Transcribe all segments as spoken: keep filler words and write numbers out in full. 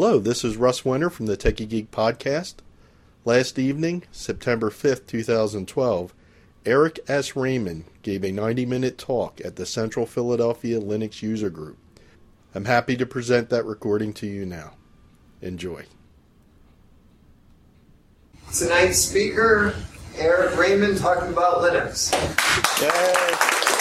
Hello, this is Russ Winter from the Techie Geek Podcast. Last evening, September fifth, two thousand twelve, Eric S. Raymond gave a ninety-minute talk at the Central Philadelphia Linux User Group. I'm happy to present that recording to you now. Enjoy. Tonight's speaker, Eric Raymond, talking about Linux. Yay.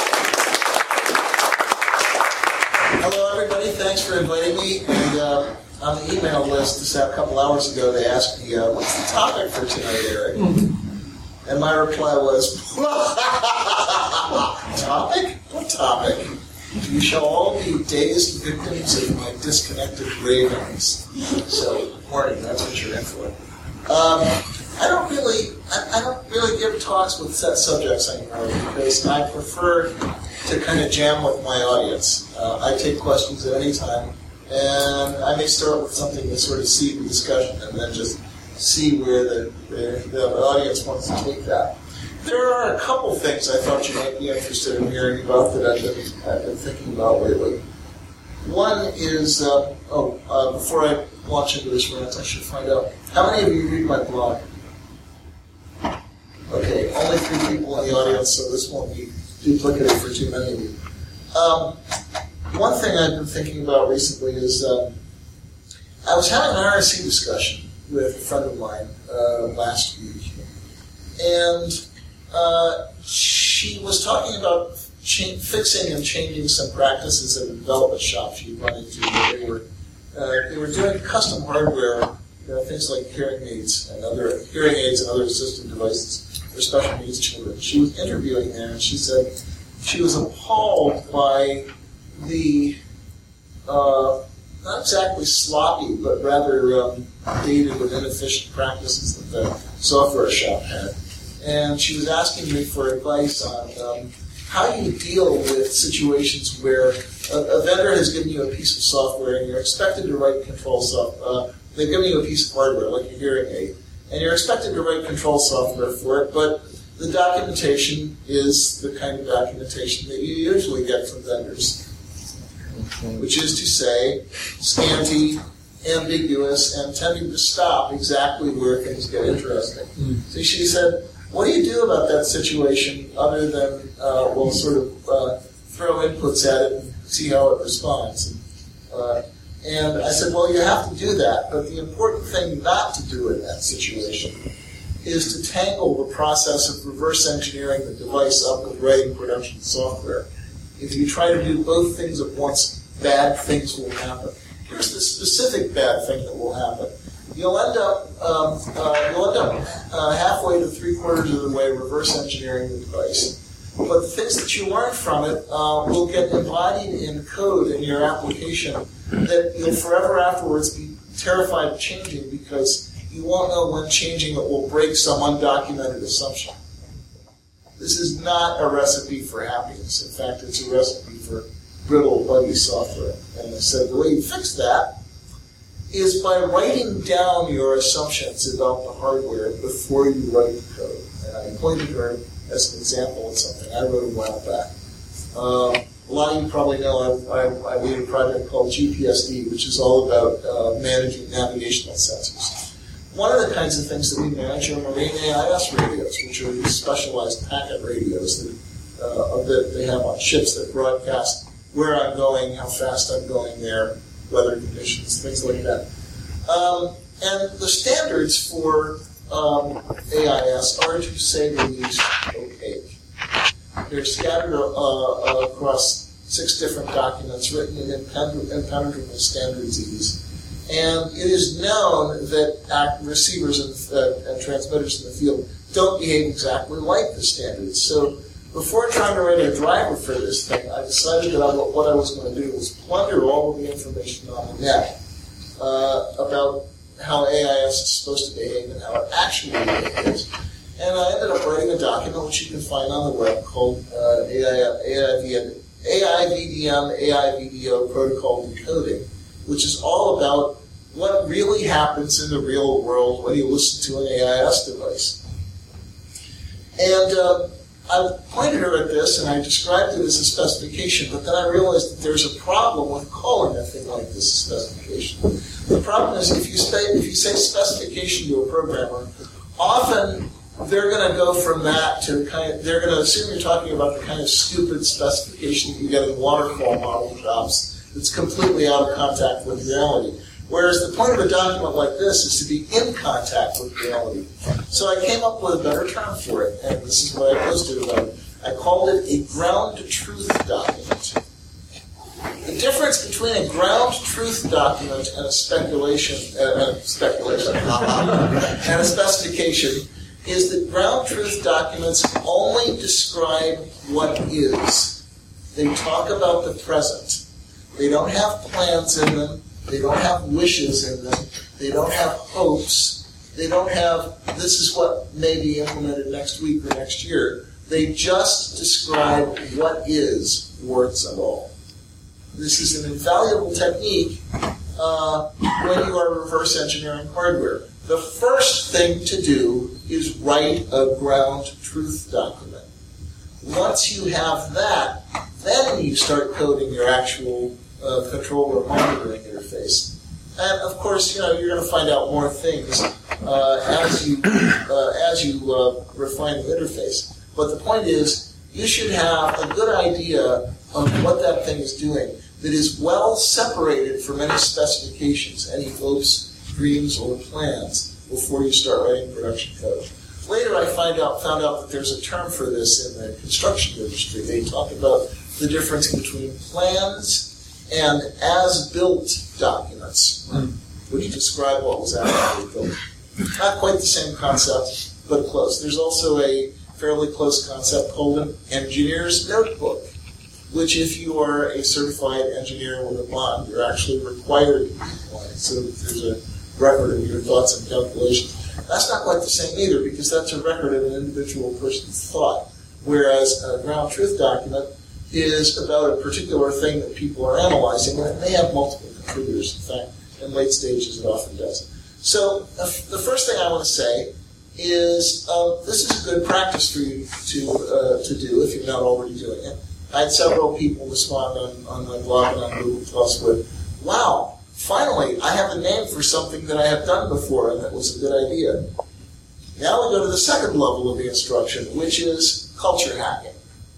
Hello, everybody. Thanks for inviting me. And uh, on the email list just a couple hours ago, they asked me, uh, what's the topic for tonight, Eric? And my reply was, topic? What topic? You shall all be dazed victims of my disconnected ravings. So, morning, that's what you're in for. Um, I don't really, I, I don't really give talks with set subjects anymore because I prefer to kind of jam with my audience. Uh, I take questions at any time, and I may start with something to sort of seed the discussion and then just see where the, the, the audience wants to take that. There are a couple things I thought you might be interested in hearing about that I've been, I've been thinking about lately. One is, uh, oh, uh, before I launch into this rant, I should find out, how many of you read my blog? Okay, only three people in the audience, so this won't be duplicated for too many of you. Um, one thing I've been thinking about recently is um, I was having an R S C discussion with a friend of mine uh, last week, and uh, she was talking about cha- fixing and changing some practices at a development shop she'd run into where they were uh, they were doing custom hardware, you know, things like hearing aids and other hearing aids and other assistive devices for special needs children. She was interviewing there, and she said she was appalled by the uh, not exactly sloppy, but rather um, dated and inefficient practices that the software shop had. And she was asking me for advice on um, how you deal with situations where a, a vendor has given you a piece of software and you're expected to write control software. Uh, they've given you a piece of hardware, like a hearing aid, and you're expected to write control software for it, but the documentation is the kind of documentation that you usually get from vendors, which is to say, scanty, ambiguous, and tending to stop exactly where things get interesting. Mm. So she said, what do you do about that situation other than, uh, well, sort of uh, throw inputs at it and see how it responds? And, uh, and I said, well, you have to do that, but the important thing not to do in that situation is to tangle the process of reverse engineering the device up with writing production software. If you try to do both things at once, bad things will happen. Here's the specific bad thing that will happen. You'll end up, um, uh, you'll end up uh, halfway to three quarters of the way reverse engineering the device. But the things that you learn from it uh, will get embodied in code in your application that you'll forever afterwards be terrified of changing because you won't know when changing it will break some undocumented assumption. This is not a recipe for happiness. In fact, it's a recipe for brittle, buggy software. And I said the way you fix that is by writing down your assumptions about the hardware before you write the code. And I pointed her as an example of something I wrote a while back. Um, a lot of you probably know I, I, I lead a project called G P S D, which is all about uh, managing navigational sensors. One of the kinds of things that we manage are marine A I S radios, which are these specialized packet radios that, uh, that they have on ships that broadcast where I'm going, how fast I'm going there, weather conditions, things like that. Um, and the standards for um, A I S are, to say the least, opaque. They're scattered uh, uh, across six different documents written in impenetrable standardese. And it is known that act receivers and, uh, and transmitters in the field don't behave exactly like the standards. So before trying to write a driver for this thing, I decided that I, what I was going to do was plunder all of the information on the net uh, about how A I S is supposed to behave and how it actually behaves. And I ended up writing a document which you can find on the web called uh, A I V D M, A I V D O Protocol Decoding, which is all about what really happens in the real world when you listen to an A I S device. And uh, I pointed her at this and I described it as a specification, but then I realized that there's a problem with calling a thing like this a specification. The problem is if you say, if you say specification to a programmer, often they're going to go from that to kind of, they're going to assume you're talking about the kind of stupid specification you get in waterfall model shops that's completely out of contact with reality. Whereas the point of a document like this is to be in contact with reality. So I came up with a better term for it, and this is what I posted about it. I called it a ground truth document. The difference between a ground truth document and a speculation, uh, speculation, and a specification is that ground truth documents only describe what is. They talk about the present. They don't have plans in them. They don't have wishes in them. They don't have hopes. They don't have, this is what may be implemented next week or next year. They just describe what is, warts and all. This is an invaluable technique uh, when you are reverse engineering hardware. The first thing to do is write a ground truth document. Once you have that, then you start coding your actual uh, controller monitoring interface. And of course, you know, you're going to find out more things uh, as you uh, as you uh, refine the interface. But the point is, you should have a good idea of what that thing is doing that is well separated from any specifications, any hopes, dreams, or plans before you start writing production code. Later, I find out found out that there's a term for this in the construction industry. They talk about the difference between plans and as-built documents, which describe what was actually built. Not quite the same concept, but close. There's also a fairly close concept called an engineer's notebook, which if you are a certified engineer with a bond, you're actually required to comply. So there's a record of your thoughts and calculations. That's not quite the same either, because that's a record of an individual person's thought, whereas a ground truth document is about a particular thing that people are analyzing, and it may have multiple contributors. In fact, in late stages, it often does. So uh, the first thing I want to say is uh, this is a good practice for you to uh, to do if you're not already doing it. I had several people respond on, on my blog and on Google Plus with, wow, finally, I have a name for something that I have done before, and that was a good idea. Now we go to the second level of the instruction, which is culture hacking.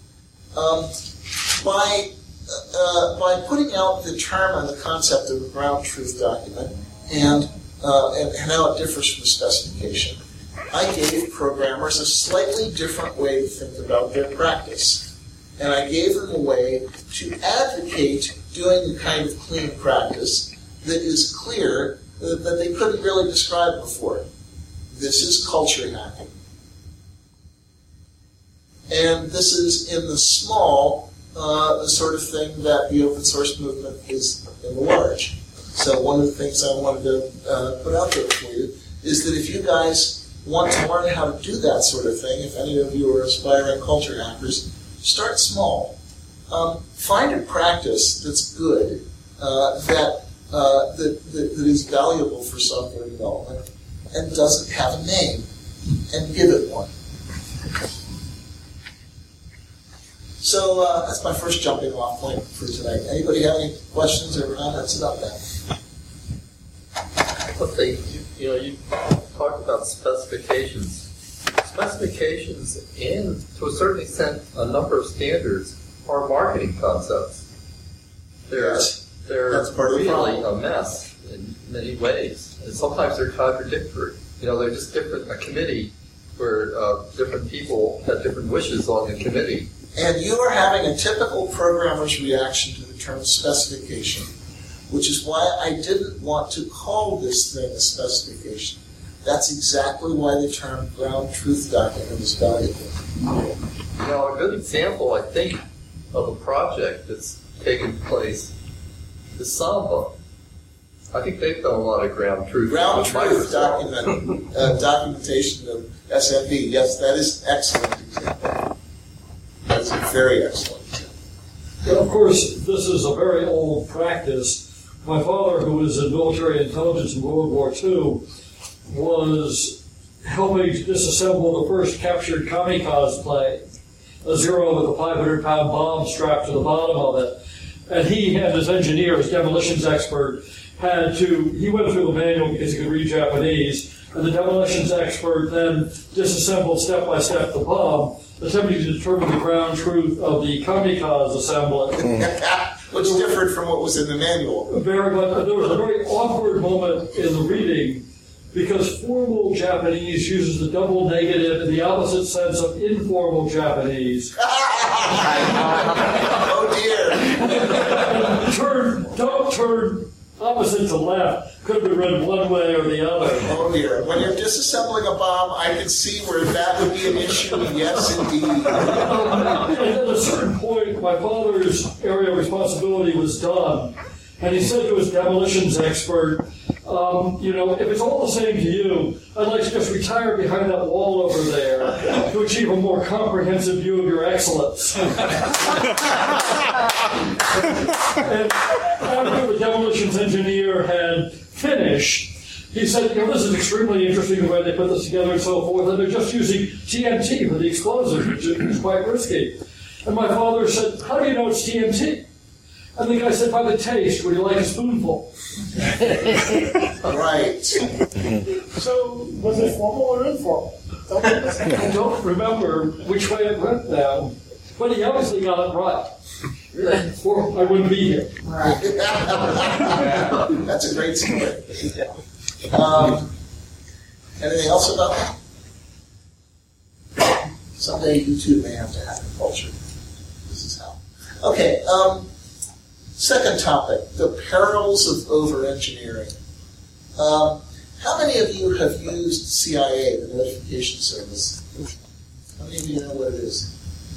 Um, by, uh, by putting out the term and the concept of a ground truth document and, uh, and, and how it differs from the specification, I gave programmers a slightly different way to think about their practice. And I gave them a way to advocate doing the kind of clean practice that is clear that, that they couldn't really describe before. This is culture hacking. And this is in the small, uh, the sort of thing that the open source movement is in the large. So one of the things I wanted to uh, put out there for you is that if you guys want to learn how to do that sort of thing, if any of you are aspiring culture hackers, start small. Um, find a practice that's good, uh, that, uh, that, that that is valuable for software development, and doesn't have a name, and give it one. So uh, that's my first jumping off point for tonight. Anybody have any questions or comments about that? Let's see, you, you know, you talked about specifications. Specifications and, to a certain extent, a number of standards are marketing concepts. They're, Yes. they're That's part of the really problem. a mess in many ways. And sometimes they're contradictory. You know, they're just different, a committee where uh, different people had different wishes on the committee. And you are having a typical programmer's reaction to the term specification, which is why I didn't want to call this thing a specification. That's exactly why the term ground truth document is valuable. You know, a good example, I think, of a project that's taken place is Samba. I think they've done a lot of ground truth. Ground with truth Microsoft. document, uh, documentation of S M B. Yes, that is an excellent example. That is a very excellent example. Well, of course, this is a very old practice. My father, who was in military intelligence in World War Two, was helping to disassemble the first captured kamikaze plane. a Zero with a five hundred pound bomb strapped to the bottom of it. And he and his engineer, his demolitions expert, had to, he went through the manual because he could read Japanese, and the demolitions expert then disassembled step by step the bomb, attempting to determine the ground truth of the kamikaze assembly. Which differed from what was in the manual. Very much. There was a very awkward moment in the reading because formal Japanese uses the double negative in the opposite sense of informal Japanese. Oh dear. Turn, don't turn opposite to left. Could be read one way or the other. Oh dear. When you're disassembling a bomb, I can see where that would be an issue. Yes, indeed. And at a certain point, my father's area of responsibility was done. And he said to his demolitions expert, um, you know, if it's all the same to you, I'd like to just retire behind that wall over there to achieve a more comprehensive view of your excellence. And after the demolitions engineer had finished, he said, you know, this is extremely interesting the way they put this together and so forth, and they're just using T N T for the explosive, which is quite risky. And my father said, how do you know it's T N T? And the guy said, by the taste, would you like a spoonful? Right. So, was it formal or informal? I don't remember which way it went down, but he obviously got it right. Or I wouldn't be here. That's a great story. Um, anything else about that? Someday you too may have to have a culture. This is how. Okay. Um, second topic: the perils of over-engineering. Um, how many of you have used C I A, the notification service? How many of you know what it is?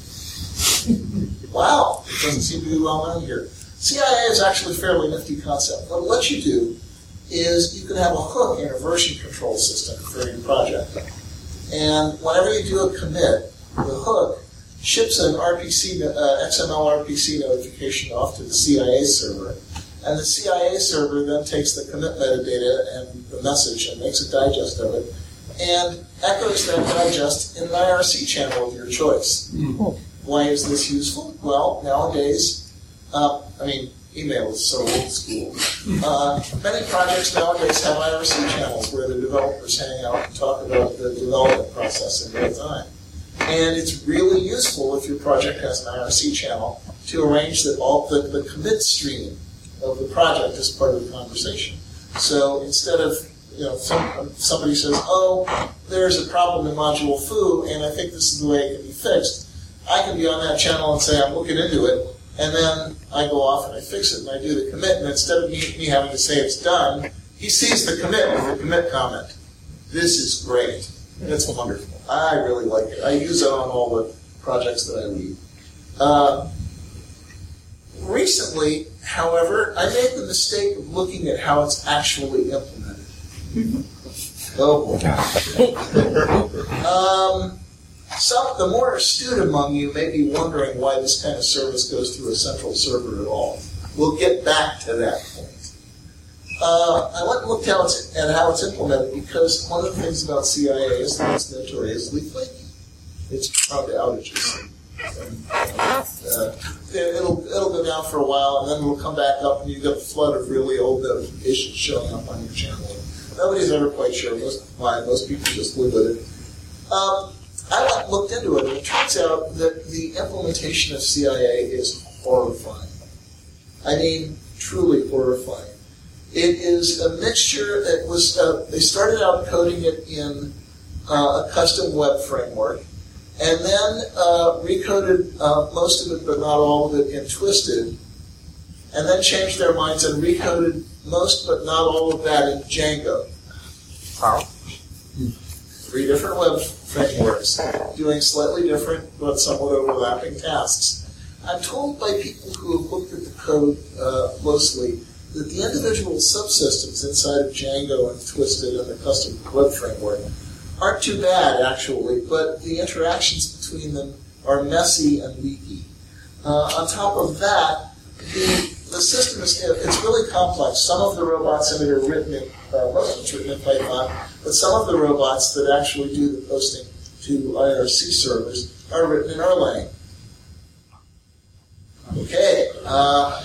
Wow, it doesn't seem to be well known here. C I A is actually a fairly nifty concept. What it lets you do is you can have a hook in a version control system for your project. And whenever you do a commit, the hook ships an R P C, uh, X M L R P C notification off to the C I A server. And the C I A server then takes the commit metadata and the message and makes a digest of it and echoes that digest in an I R C channel of your choice. Mm-hmm. Why is this useful? Well, nowadays, uh, I mean, email is so old school. Uh, many projects nowadays have I R C channels where the developers hang out and talk about the development process in real time. And it's really useful if your project has an I R C channel to arrange that all the, the commit stream of the project is part of the conversation. So instead of, you know, some, somebody says, oh, there's a problem in module foo, and I think this is the way it can be fixed, I can be on that channel and say, I'm looking into it, and then I go off and I fix it and I do the commit, and instead of me, me having to say it's done, he sees the commit with the commit comment. This is great. It's wonderful. I really like it. I use it on all the projects that I lead. Uh, recently, however, I made the mistake of looking at how it's actually implemented. Oh boy. um, some, the more astute among you may be wondering why this kind of service goes through a central server at all. We'll get back to that point. Uh, I went and looked how it's, at how it's implemented because one of the things about C I A is that it's notoriously flaky. It's prone to outages. And, uh, it'll, it'll go down for a while, and then it'll come back up, and you get a flood of really old notifications showing up on your channel. Nobody's ever quite sure most, why. Most people just live with it. Um, I went and looked into it, and it turns out that the implementation of C I A is horrifying. I mean, truly horrifying. It is a mixture. It was uh, they started out coding it in uh, a custom web framework, and then uh, recoded uh, most of it, but not all of it, in Twisted, and then changed their minds and recoded most, but not all of that, in Django. Wow. Three different web frameworks, doing slightly different but somewhat overlapping tasks. I'm told by people who have looked at the code uh, closely that the individual subsystems inside of Django and Twisted and the custom web framework aren't too bad, actually, but the interactions between them are messy and leaky. Uh, on top of that, the, the system is it's really complex. Some of the robots in it are written in, uh, most of it's written in Python, but some of the robots that actually do the posting to I R C servers are written in Erlang. Okay. Uh,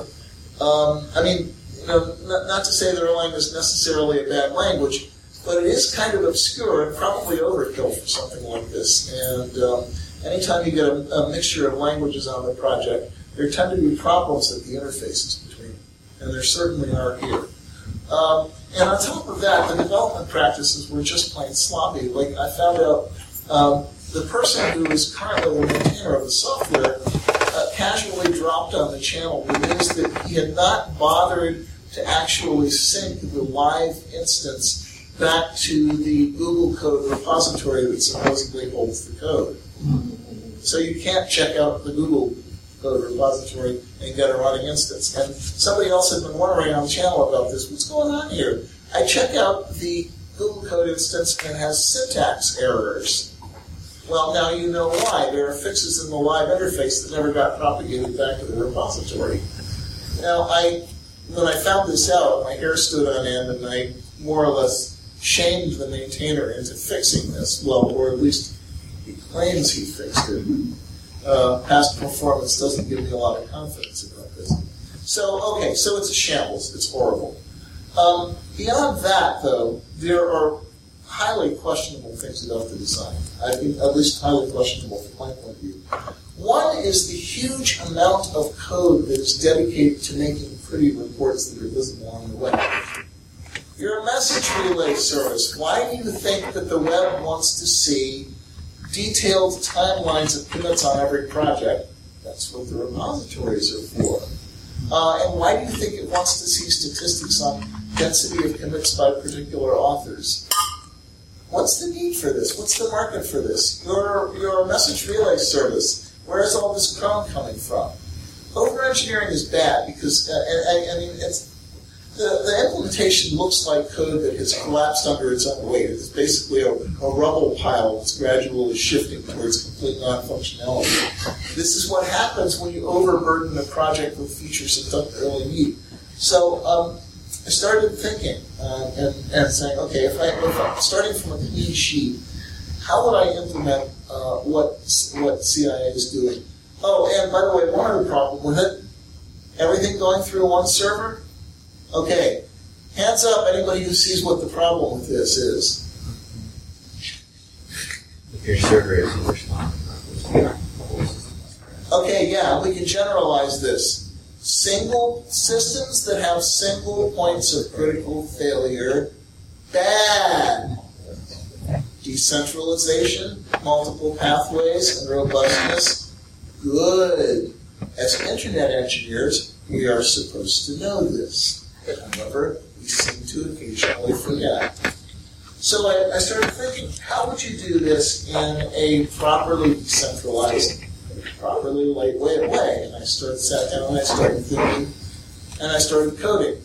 um, I mean, you know, not, not to say that Erlang is necessarily a bad language, but it is kind of obscure and probably overkill for something like this. And um, anytime you get a, a mixture of languages on the project, there tend to be problems at the interfaces between them. And there certainly are here. Um, and on top of that, the development practices were just plain sloppy. Like, I found out um, the person who is currently the maintainer of the software uh, casually dropped on the channel the news that he had not bothered to actually sync the live instance back to the Google code repository that supposedly holds the code. So you can't check out the Google code repository and get a running instance. And somebody else had been wondering on the channel about this. What's going on here? I check out the Google code instance and it has syntax errors. Well, now you know why. There are fixes in the live interface that never got propagated back to the repository. Now, I when I found this out, my hair stood on end, and I more or less shamed the maintainer into fixing this. Well, or at least he claims he fixed it. Uh, past performance doesn't give me a lot of confidence about this. So, okay, so it's a shambles. It's horrible. Um, beyond that, though, there are highly questionable things about the design. I think at least highly questionable from my point of view. One is the huge amount of code that is dedicated to making pretty reports that are visible on the web. You're a message relay service. Why do you think that the web wants to see detailed timelines of commits on every project? That's what the repositories are for. Uh, and why do you think it wants to see statistics on density of commits by particular authors? What's the need for this? What's the market for this? You're, you're a message relay service. Where is all this cron coming from? Over-engineering is bad because, uh, I, I mean, it's, the, the implementation looks like code that has collapsed under its own weight. It's basically a, a rubble pile that's gradually shifting towards complete non-functionality. This is what happens when you overburden a project with features it doesn't really need. So um, I started thinking uh, and, and saying, okay, if, I, if I'm starting from a clean sheet, how would I implement uh, what what C I A is doing? Oh, and by the way, one other problem with it, everything going through one server? Okay, hands up anybody who sees what the problem with this is. If your server is responding. Okay, yeah, we can generalize this. Single systems that have single points of critical failure, bad. Decentralization, multiple pathways, and robustness, good. As internet engineers, we are supposed to know this. However, we seem to occasionally forget. So I, I started thinking, how would you do this in a properly decentralized, properly lightweight way? And I started sat down and I started thinking, and I started coding.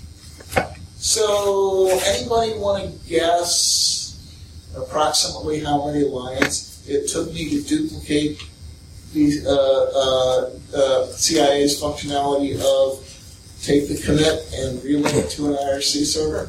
So anybody want to guess approximately how many lines it took me to duplicate the uh, uh, uh, C I A's functionality of take the commit and relay it to an I R C server?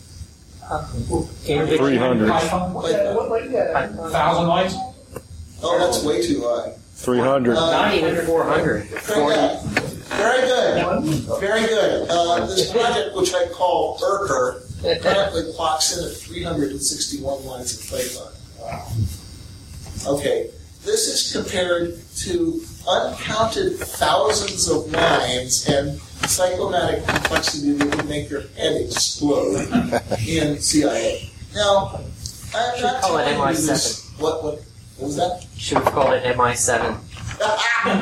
three hundred. Thousand lines? Oh, that's way too high. three hundred. Uh, Not even four hundred. Yeah. Very good. Very good. Uh, this project, which I call E R C R, currently clocks in at three hundred sixty-one lines of Python. Wow. Okay. This is compared to uncounted thousands of lines and cyclomatic complexity that would make your head explode in C I A. Now, I'm Should not call it telling M I you seven. this. What, what, what was that? Should have called it M I seven. I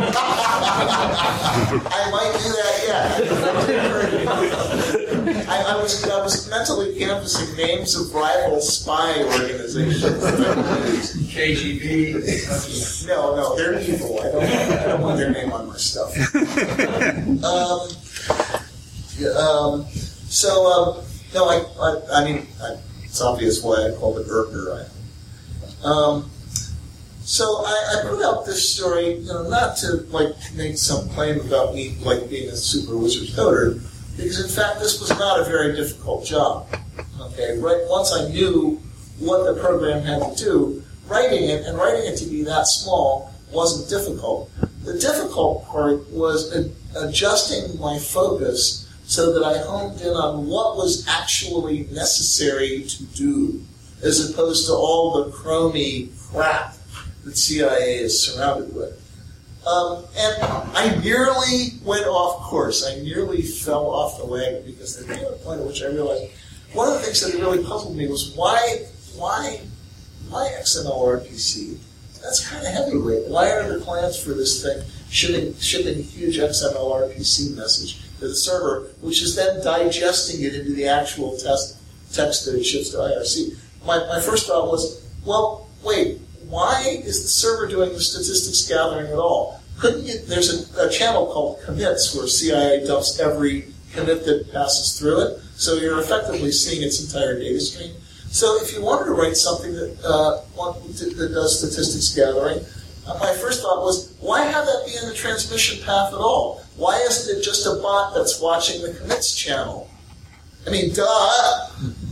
might do that, yeah. I, I, was, I was mentally canvassing names of rival spy organizations. K G B. No, no, they're evil. I don't, I don't want their name on my stuff. um, yeah, um, so, um, no, I, I, I mean, I, it's obvious why I called it E R C R. Um, So I, I put out this story, you know, not to like make some claim about me like being a super wizard coder, because in fact this was not a very difficult job. Okay, right? Once I knew what the program had to do, writing it and writing it to be that small wasn't difficult. The difficult part was ad- adjusting my focus so that I homed in on what was actually necessary to do, as opposed to all the crony crap that C I A is surrounded with. Um, and I nearly went off course. I nearly fell off the wagon because there came a point at which I realized one of the things that really puzzled me was why, why, why X M L R P C? That's kind of heavyweight. Why are there plans for this thing shipping, shipping a huge X M L R P C message to the server, which is then digesting it into the actual test, text that it ships to I R C? My, my first thought was, well, wait, why is the server doing the statistics gathering at all? Couldn't you, there's a, a channel called commits where C I A dumps every commit that passes through it, so you're effectively seeing its entire data stream. So if you wanted to write something that uh, that does statistics gathering, uh, my first thought was, why have that be in the transmission path at all? Why isn't it just a bot that's watching the commits channel? I mean, duh!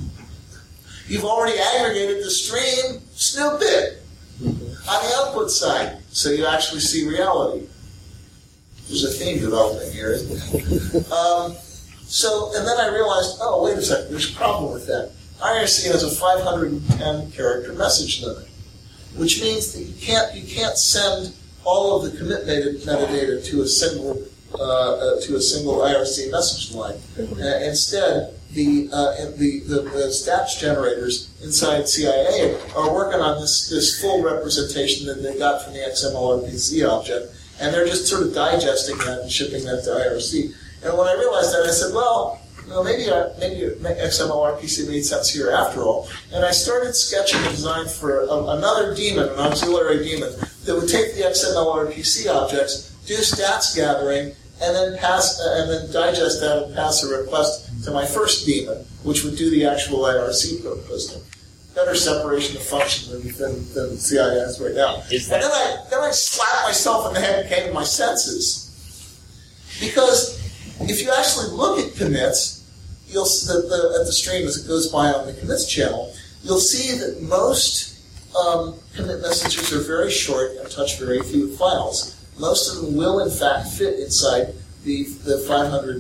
You've already aggregated the stream, snoop it on the output side, so you actually see reality. There's a theme developing here, isn't there? um, so, and then I realized, oh, wait a second, there's a problem with that. I R C has a five hundred ten character message limit, which means that you can't you can't send all of the commit metadata to a single uh, uh, to a single I R C message line. Uh, instead, the, uh, the the the stats generators inside C I A are working on this this full representation that they got from the X M L R P C object, and they're just sort of digesting that and shipping that to I R C. And when I realized that, I said, well, you know, maybe uh, maybe X M L R P C made sense here after all. And I started sketching a design for a, another daemon, an auxiliary daemon, that would take the X M L R P C objects, do stats gathering, and then pass uh, and then digest that and pass a request to my first daemon, which would do the actual I R C code posting. Better separation of function than, than, than C I A has right now. Is that- and then I then I slapped myself in the head and came to my senses. Because if you actually look at commits, you'll see that the, at the stream as it goes by on the commits channel, you'll see that most um, commit messages are very short and touch very few files. Most of them will, in fact, fit inside the, the five hundred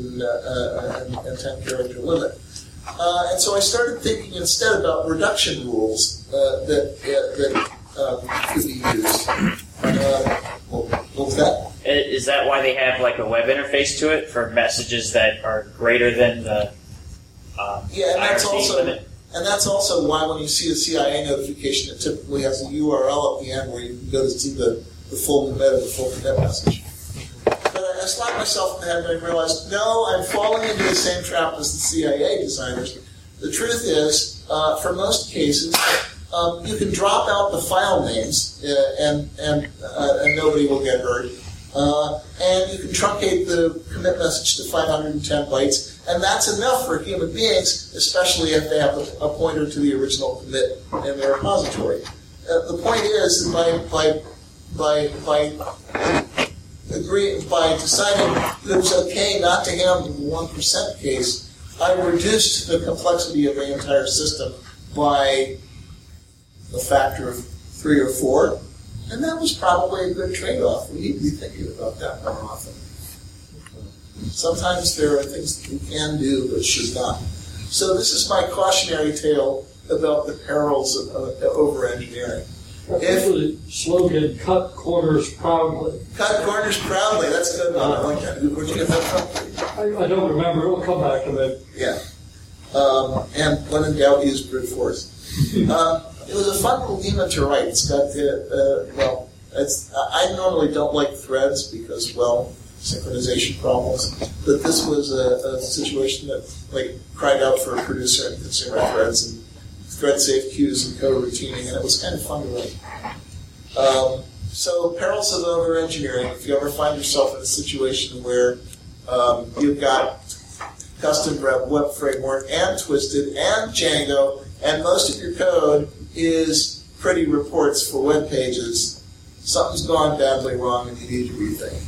ten character limit. Uh, and so I started thinking instead about reduction rules uh, that, uh, that um, could be used. Uh, what, what was that? Is that why they have like a web interface to it for messages that are greater than the um, yeah, and that's I R C also limit? And that's also why when you see a C I A notification, it typically has a U R L at the end where you can go to see the, the full commit of the full commit message. But I, I slapped myself in the head and I realized, no, I'm falling into the same trap as the C I A designers. The truth is, uh, for most cases, um, you can drop out the file names uh, and and uh, and nobody will get hurt. Uh, and you can truncate the commit message to five hundred ten bytes, and that's enough for human beings, especially if they have a, a pointer to the original commit in their repository. Uh, the point is that by by by by agreeing by deciding that it was okay not to handle the one percent case, I reduced the complexity of the entire system by a factor of three or four. And that was probably a good trade-off. We need to be thinking about that more often. Sometimes there are things that we can do but should not. So this is my cautionary tale about the perils of, of over-engineering. If the slogan, cut corners proudly. Cut corners proudly. That's a good one. I like that. Where'd you get that from? I, I don't remember. It'll come back to me. Yeah. Um, and when in doubt, use brute force. Um, It was a fun little daemon to write. It's got, uh, uh, well, it's, I normally don't like threads because, well, synchronization problems. But this was a, a situation that, like, cried out for a producer and consumer threads and thread-safe queues and co-routing, and it was kind of fun to write. Um, so, perils of over-engineering. If you ever find yourself in a situation where um, you've got custom web framework and Twisted and Django, and most of your code is pretty reports for web pages, something's gone badly wrong and you need to rethink.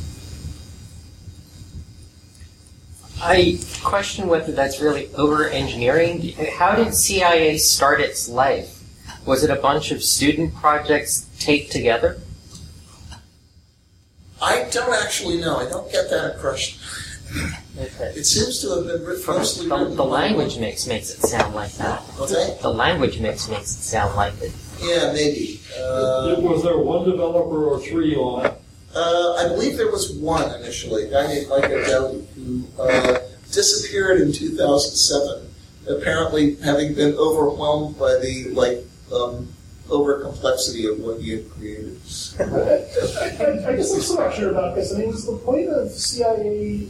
I question whether that's really over-engineering. How did C I A start its life? Was it a bunch of student projects taped together? I don't actually know. I don't get that impression. Okay. It seems to have been written, mostly The, written the by- language mix makes it sound like that. What's that? The language mix makes it sound like it. Yeah, maybe. Uh, Was there one developer or three on it? uh, I believe there was one initially, a guy named Micah Dowdy, who uh, disappeared in two thousand seven, apparently having been overwhelmed by the like um, over complexity of what he had created. I, I, I guess I'm still not sure about this. I mean, was the point of C I A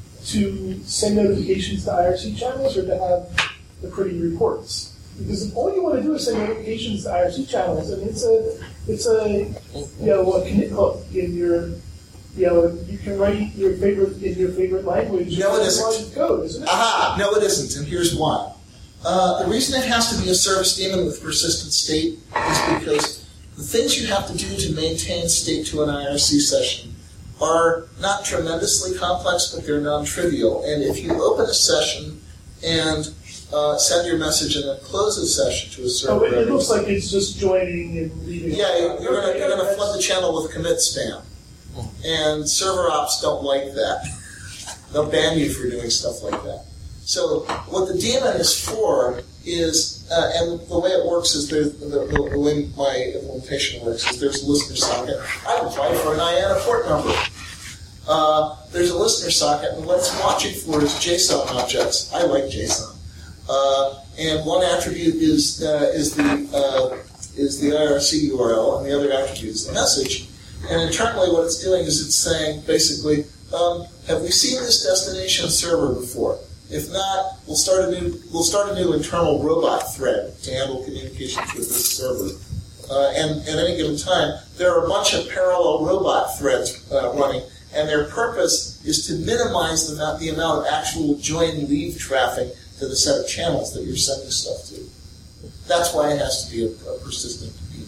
to send notifications to I R C channels or to have the pretty reports? Because all you want to do is send notifications to I R C channels, and it's a, it's a, you know, a commit hook in your, you know, you can write your favorite in your favorite language. No, it as long as isn't. it's code, isn't it? Aha! No, it isn't, and here's why. Uh, the reason it has to be a service daemon with persistent state is because the things you have to do to maintain state to an I R C session are not tremendously complex, but they're non-trivial. And if you open a session and uh, send your message and then close a session to a server, Oh, it, it looks like it's just joining and leaving. yeah, you're going Okay, you're gonna that's- flood the channel with commit spam. And server ops don't like that. They'll ban you for doing stuff like that. So what the daemon is for is, uh, and the way it works is, there's, the, the, the way my implementation works is there's a listener socket. I apply for an I A N A port number. Uh, there's a listener socket, and what it's watching for is JSON objects. I like JSON. Uh, and one attribute is uh, is the uh, is the I R C U R L, and the other attribute is the message. And internally, what it's doing is it's saying basically, um, have we seen this destination server before? If not, we'll start a new we'll start a new internal robot thread to handle communications with this server. Uh, and at any given time, there are a bunch of parallel robot threads uh, running, and their purpose is to minimize the amount, the amount of actual join leave traffic to the set of channels that you're sending stuff to. That's why it has to be a, a persistent compute.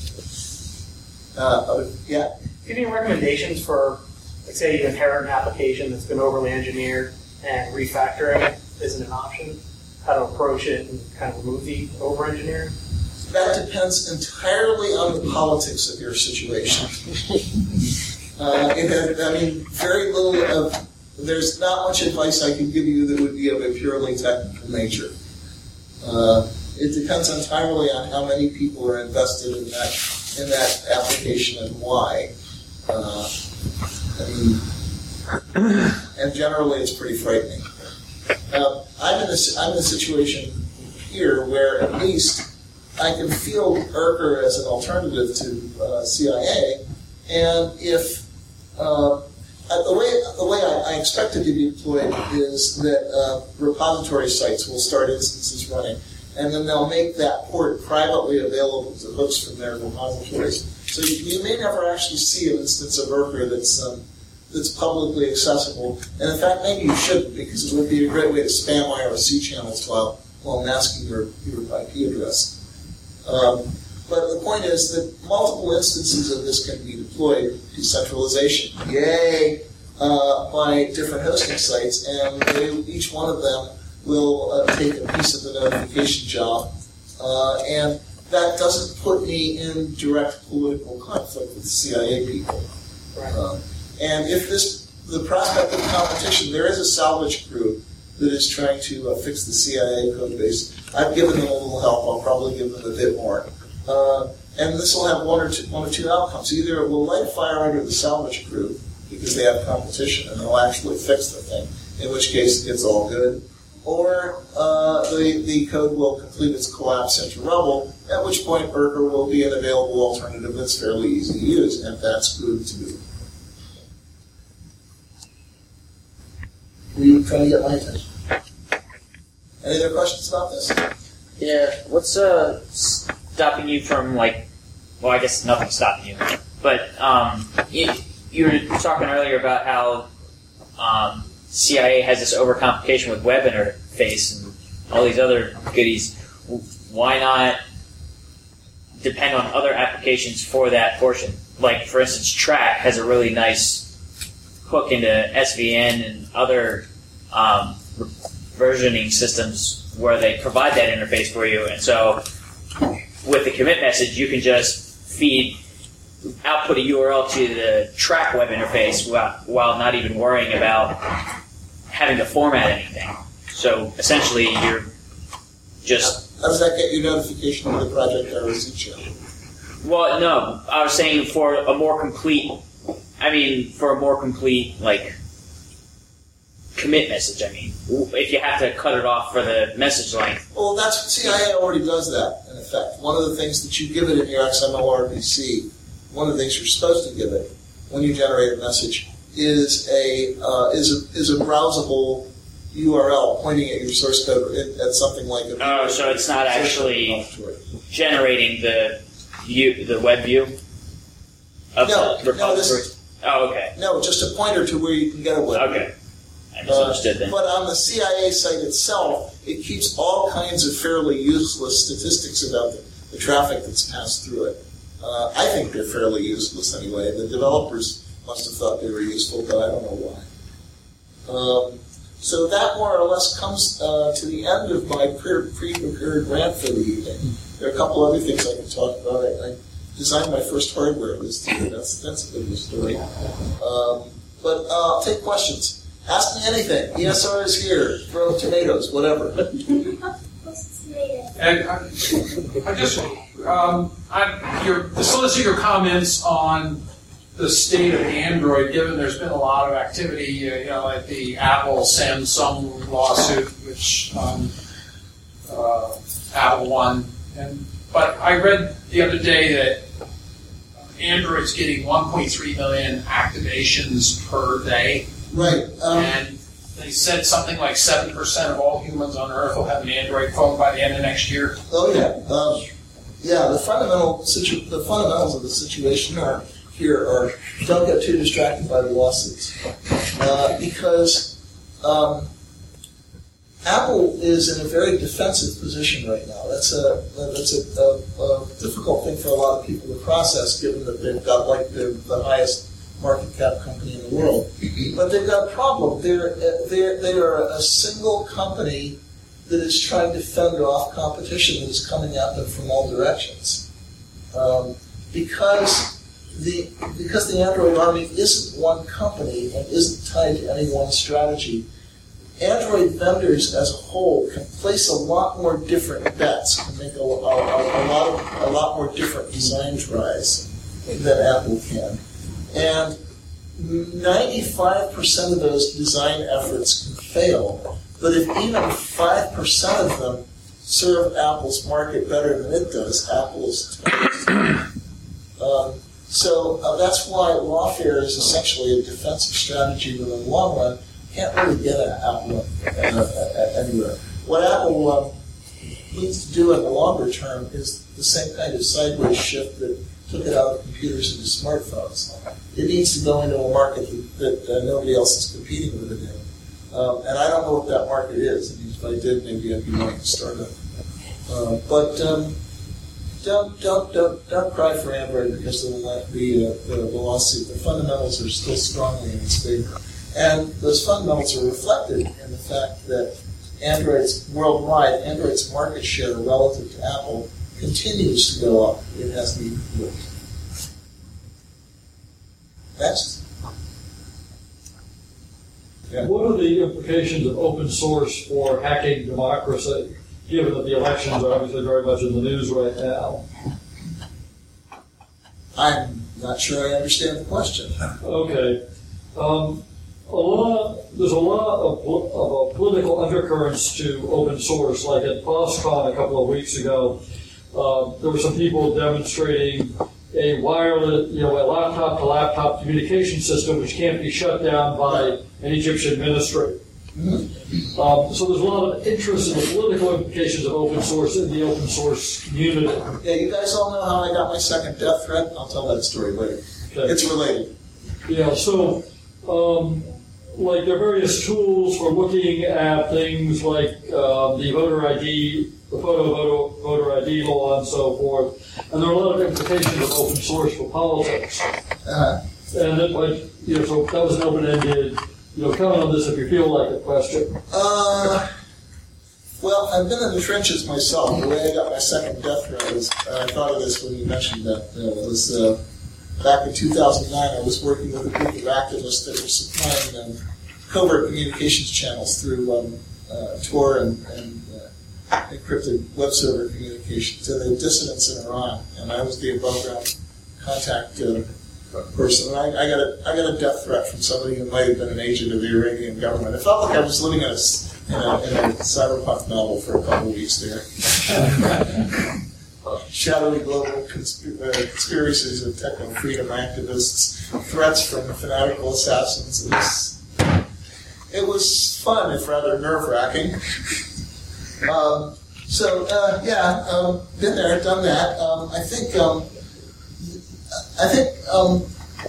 Uh, other, yeah. Give me recommendations for, like, say, you inherit an application that's been overly engineered and refactoring isn't an option. How to approach it and kind of remove the over-engineering? That depends entirely on the politics of your situation. uh, it, I mean, very little of, there's not much advice I can give you that would be of a purely technical nature. Uh, it depends entirely on how many people are invested in that in that application and why. Uh, I mean, and generally it's pretty frightening. Uh, I'm in a, I'm in a situation here where at least I can field Urker as an alternative to uh, C I A, and if uh, the way the way I, I expect it to be deployed is that uh, repository sites will start instances running, and then they'll make that port privately available to hooks from their repositories. So you, you may never actually see an instance of Urker that's um, that's publicly accessible, and in fact maybe you shouldn't, because it would be a great way to spam I R C channels while while masking your, your I P address. Um, but the point is that multiple instances of this can be deployed, decentralization, yay, uh, by different hosting sites, and they, each one of them will uh, take a piece of the notification job, uh, and that doesn't put me in direct political conflict with the C I A people. Right. Um, and if this, the prospect of competition, there is a salvage crew that is trying to uh, fix the C I A code base. I've given them a little help. I'll probably give them a bit more. Uh, and this will have one or two, one or two outcomes. Either it will light a fire under the salvage crew because they have competition and they'll actually fix the thing, in which case it's all good. Or uh, the, the code will complete its collapse into rubble, at which point Urker will be an available alternative that's fairly easy to use, and that's good too. Were you trying to get my attention? Any other questions about this? Yeah, what's uh stopping you from, like, well, I guess nothing's stopping you, but um, you, you were talking earlier about how um, C I A has this overcomplication with web interface and all these other goodies. Why not depend on other applications for that portion? Like, for instance, Track has a really nice hook into S V N and other um, versioning systems where they provide that interface for you. And so with the commit message, you can just feed output a U R L to the track web interface while, while not even worrying about having to format anything. So essentially, you're just... How does that get you notification of the project I R C channel? Well, no. I was saying for a more complete... I mean, for a more complete, like, commit message, I mean. If you have to cut it off for the message length. Well, that's C I A already does that, in effect. One of the things that you give it in your X M L R P C, one of the things you're supposed to give it when you generate a message is a uh, is a, is a browsable U R L pointing at your source code at, at something like a... Oh, so it's not actually generating the view, the web view of no, the no, repository? this, oh, okay. No, just a pointer to where you can get a web view. Okay. I misunderstood uh, then. But on the C I A site itself, it keeps all kinds of fairly useless statistics about the, the traffic that's passed through it. Uh, I think they're fairly useless anyway. The developers must have thought they were useful, but I don't know why. Um, so that more or less comes uh, to the end of my pre- pre-prepared rant for the evening. There are a couple other things I can talk about. I, I designed my first hardware this year. That's, that's a good story. Um, but uh, I'll take questions. Ask me anything. E S R is here. Throw tomatoes, whatever. And I, I just, um, I, your, to solicit your comments on the state of Android, given there's been a lot of activity, uh, you know, like the Apple Samsung lawsuit, which um, uh, Apple won. And but I read the other day that Android's getting one point three million activations per day. Right. Um, and they said something like seven percent of all humans on Earth will have an Android phone by the end of next year. Oh, yeah. Um, yeah, the fundamental situ- the fundamentals of the situation are here are don't get too distracted by the lawsuits. Uh, because um, Apple is in a very defensive position right now. That's a that's a, a, a difficult thing for a lot of people to process, given that they've got like the, the highest market cap company in the world. But they've got a problem. They're, they're, they are a single company that is trying to fend off competition that is coming at them from all directions. Um, because the because the Android army isn't one company and isn't tied to any one strategy, Android vendors as a whole can place a lot more different bets, can make a, a, a, a lot of, a lot more different design tries than Apple can. And ninety-five percent of those design efforts can fail, but if even five percent of them serve Apple's market better than it does, Apple is toast. um, so uh, that's why lawfare is essentially a defensive strategy that in the long run can't really get at Apple uh, anywhere. What Apple um, needs to do in the longer term is the same kind of sideways shift that took it out of computers into smartphones. It needs to go into a market that, that uh, nobody else is competing with it in. Um, and I don't know what that market is. I mean, if I did, maybe I'd be willing to start it. Uh, but um, don't, don't, don't, don't cry for Android because of the, the, uh, the, the lawsuit. The fundamentals are still strongly in its favor. And those fundamentals are reflected in the fact that Android's worldwide, Android's market share relative to Apple continues to go up. It hasn't even moved. Next. Yeah. What are the implications of open source for hacking democracy, given that the elections are obviously very much in the news right now? I'm not sure I understand the question. Okay. Um, a lot, there's a lot of, of uh, political undercurrents to open source. Like at POSCON a couple of weeks ago, uh, there were some people demonstrating a wireless, you know, a laptop-to-laptop communication system which can't be shut down by an Egyptian administrator. Mm-hmm. Um, so there's a lot of interest in the political implications of open source in the open source community. Yeah, you guys all know how I got my second death threat? I'll tell that story later. Okay. It's related. Yeah, so um, like there are various tools for looking at things like um, the voter I D, the photo voter, voter I D law and so forth. And there are a lot of implications of open source for politics. Uh-huh. And it, like, you know, so that was an open-ended, you know, comment on this if you feel like a question. Uh, well, I've been in the trenches myself. The way I got my second death threat was, uh, I thought of this when you mentioned that, uh, was uh, back in two thousand nine, I was working with a group of activists that were supplying um, covert communications channels through um, uh, Tor and, and uh, encrypted web server communications to the dissidents in Iran, and I was the above-ground contact uh, person. And I, I got a I got a death threat from somebody who might have been an agent of the Iranian government. It felt like I was living in a in a, in a cyberpunk novel for a couple of weeks there. Shadowy global consp- uh, conspiracies of techno-freedom activists, threats from fanatical assassins. It was, it was fun, if rather nerve-wracking. Um, so, uh, yeah, um, been there, done that. Um, I think, um, I think, um,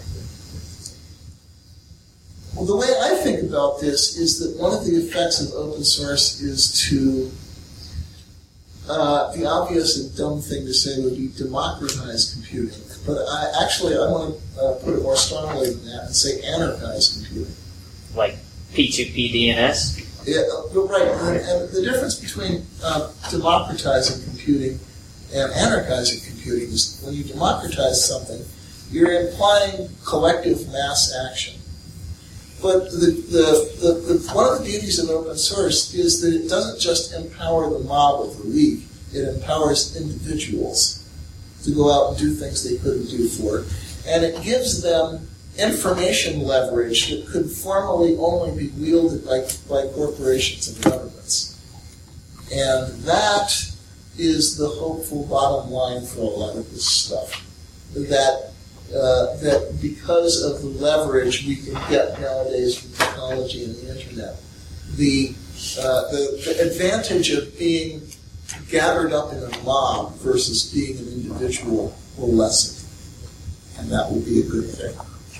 well, the way I think about this is that one of the effects of open source is to Uh, the obvious and dumb thing to say would be democratize computing. But I actually, I want to uh, put it more strongly than that and say anarchize computing. Like P two P D N S? Yeah, right. And, and the difference between uh, democratizing computing and anarchizing computing is when you democratize something, you're implying collective mass action. But the, the, the, the, one of the beauties of open source is that it doesn't just empower the mob of the league, it empowers individuals to go out and do things they couldn't do for. And it gives them information leverage that could formally only be wielded by, by corporations and governments. And that is the hopeful bottom line for a lot of this stuff. That Uh, that because of the leverage we can get nowadays from technology and the internet, the, uh, the the advantage of being gathered up in a mob versus being an individual will lessen, and that will be a good thing.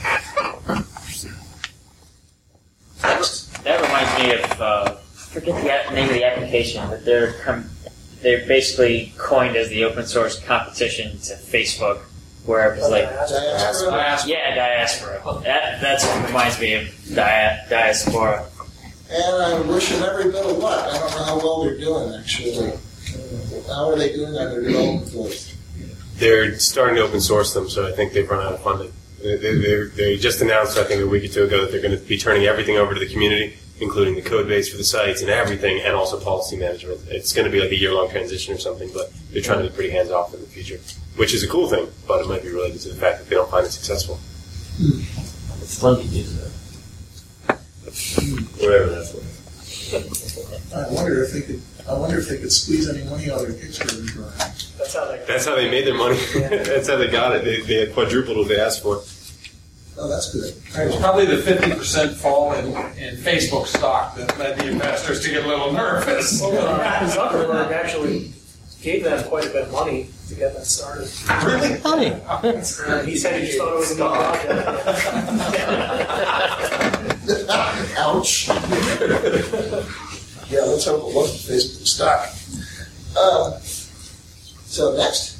That reminds me of uh, forget the name of the application, but they're com- they're basically coined as the open source competition to Facebook. Where it was like, Diaspora. yeah, diaspora. That that's what reminds me of dia, diaspora. And I wish them every bit of luck. I don't know how well they're doing, actually. How are they doing on their development goals? They're starting to open source them, so I think they've run out of funding. They, they, they just announced, I think, a week or two ago that they're going to be turning everything over to the community, including the code base for the sites and everything, and also policy management. It's going to be like a year-long transition or something, but they're trying to be pretty hands-off in the future, which is a cool thing, but it might be related to the fact that they don't find it successful. Hmm. It's fun to do that. Whatever that's worth. I wonder if they could. I wonder if they could squeeze any money out of their Kickstarter drawing. That's how they. That's how they made their money. That's how they got it. They, they had quadrupled what they asked for. Oh, that's good. It was probably the fifty percent fall in, in Facebook stock that led the investors to get a little nervous. Well, uh, Zuckerberg actually gave them quite a bit of money to get that started. Really? Funny. Uh, he said he just thought it was a good project. Ouch. Yeah, let's hope it wasn't Facebook stock. Um, so next.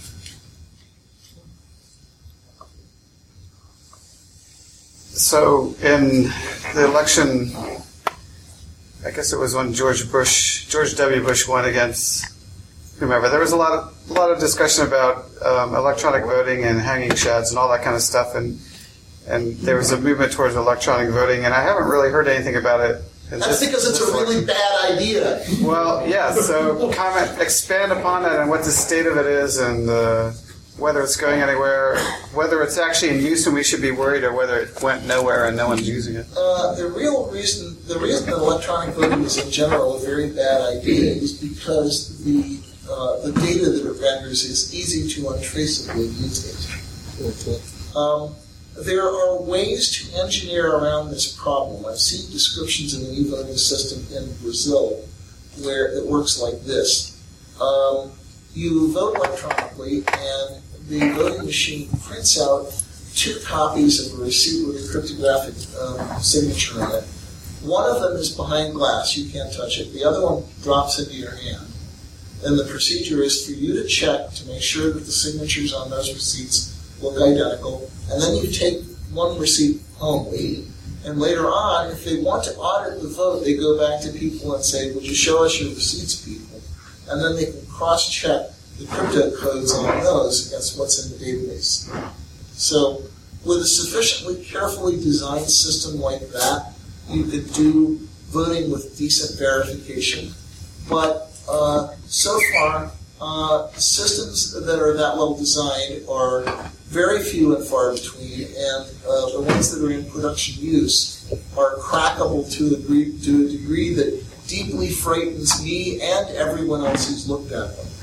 So in the election, I guess it was when George Bush, George W. Bush won against whomever. There was a lot of a lot of discussion about um, electronic voting and hanging chads and all that kind of stuff, and and there was a movement towards electronic voting, and I haven't really heard anything about it. That's this, because it's a really election. bad idea. Well, yeah. So comment, expand upon that, and what the state of it is, and uh, whether it's going anywhere, whether it's actually in use, and we should be worried, or whether it went nowhere and no one's using it. Uh, the real reason, the reason that electronic voting is in general a very bad idea is because the uh, the data that it renders is easy to untraceably mutate. Um, there are ways to engineer around this problem. I've seen descriptions of the new voting system in Brazil where it works like this. Um, you vote electronically, and the voting machine prints out two copies of a receipt with a cryptographic um, signature on it. One of them is behind glass. You can't touch it. The other one drops into your hand. And the procedure is for you to check to make sure that the signatures on those receipts look identical. And then you take one receipt home. And later on, if they want to audit the vote, they go back to people and say, would you show us your receipts, people? And then they can cross-check the crypto codes on those against what's in the database. So with a sufficiently carefully designed system like that, you could do voting with decent verification. But uh, so far, uh, systems that are that well designed are very few and far between, and uh, the ones that are in production use are crackable to a degree, to a degree that deeply frightens me and everyone else who's looked at them.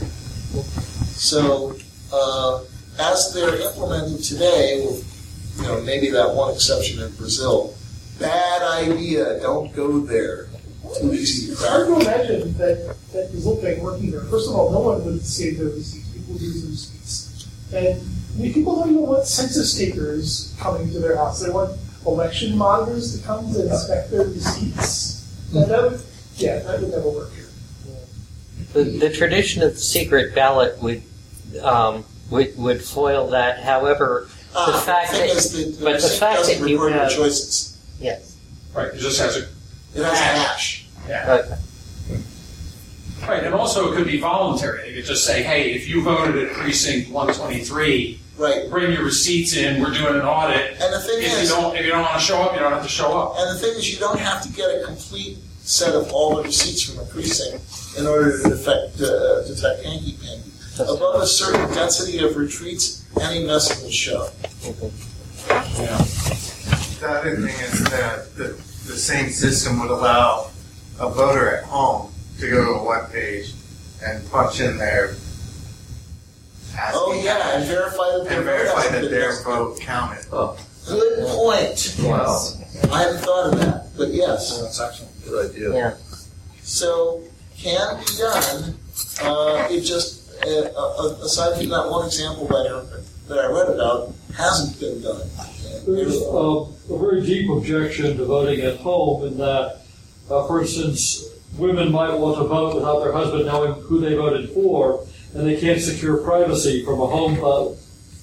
So, uh, as they're implemented today, with you know maybe that one exception in Brazil, bad idea. Don't go there. Too easy to It's crack. hard to imagine that that Brazil bank working there. First of all, no one would save their receipts. People lose their receipts, and I mean, people don't even want census takers coming to their house. They want election monitors to come to inspect their receipts. And that would, yeah, that would never work here. The, the tradition of the secret ballot would um, would would foil that. However, the Ah, fact the thing that is the, the but the receipt fact doesn't that you record your have choices. yes, Right, it just has a, It has a hash. yeah. okay. Right, and also it could be voluntary. They could just say, hey, if you voted at precinct one twenty-three, Right. bring your receipts in, we're doing an audit. And the thing If you is, don't, if you don't want to show up, you don't have to show up. and the thing is, you don't have to get a complete set of all the receipts from a precinct in order to detect, uh, detect hanky-panky. Above a certain density of retreats, any mess will show. Yeah. The other thing is that the, the same system would allow a voter at home to go to a web page and punch in their asking Oh yeah, and verify that their and vote verify hasn't that been their missed. vote counted. Oh, Good point. wow. I hadn't thought of that, but yes. That's excellent. Good idea. Yeah. So, can be done. Uh, it just, uh, uh, aside from that one example that I, that I read about, hasn't been done. There's a, a very deep objection to voting at home in that, uh, for instance, women might want to vote without their husband knowing who they voted for, and they can't secure privacy from a home vote.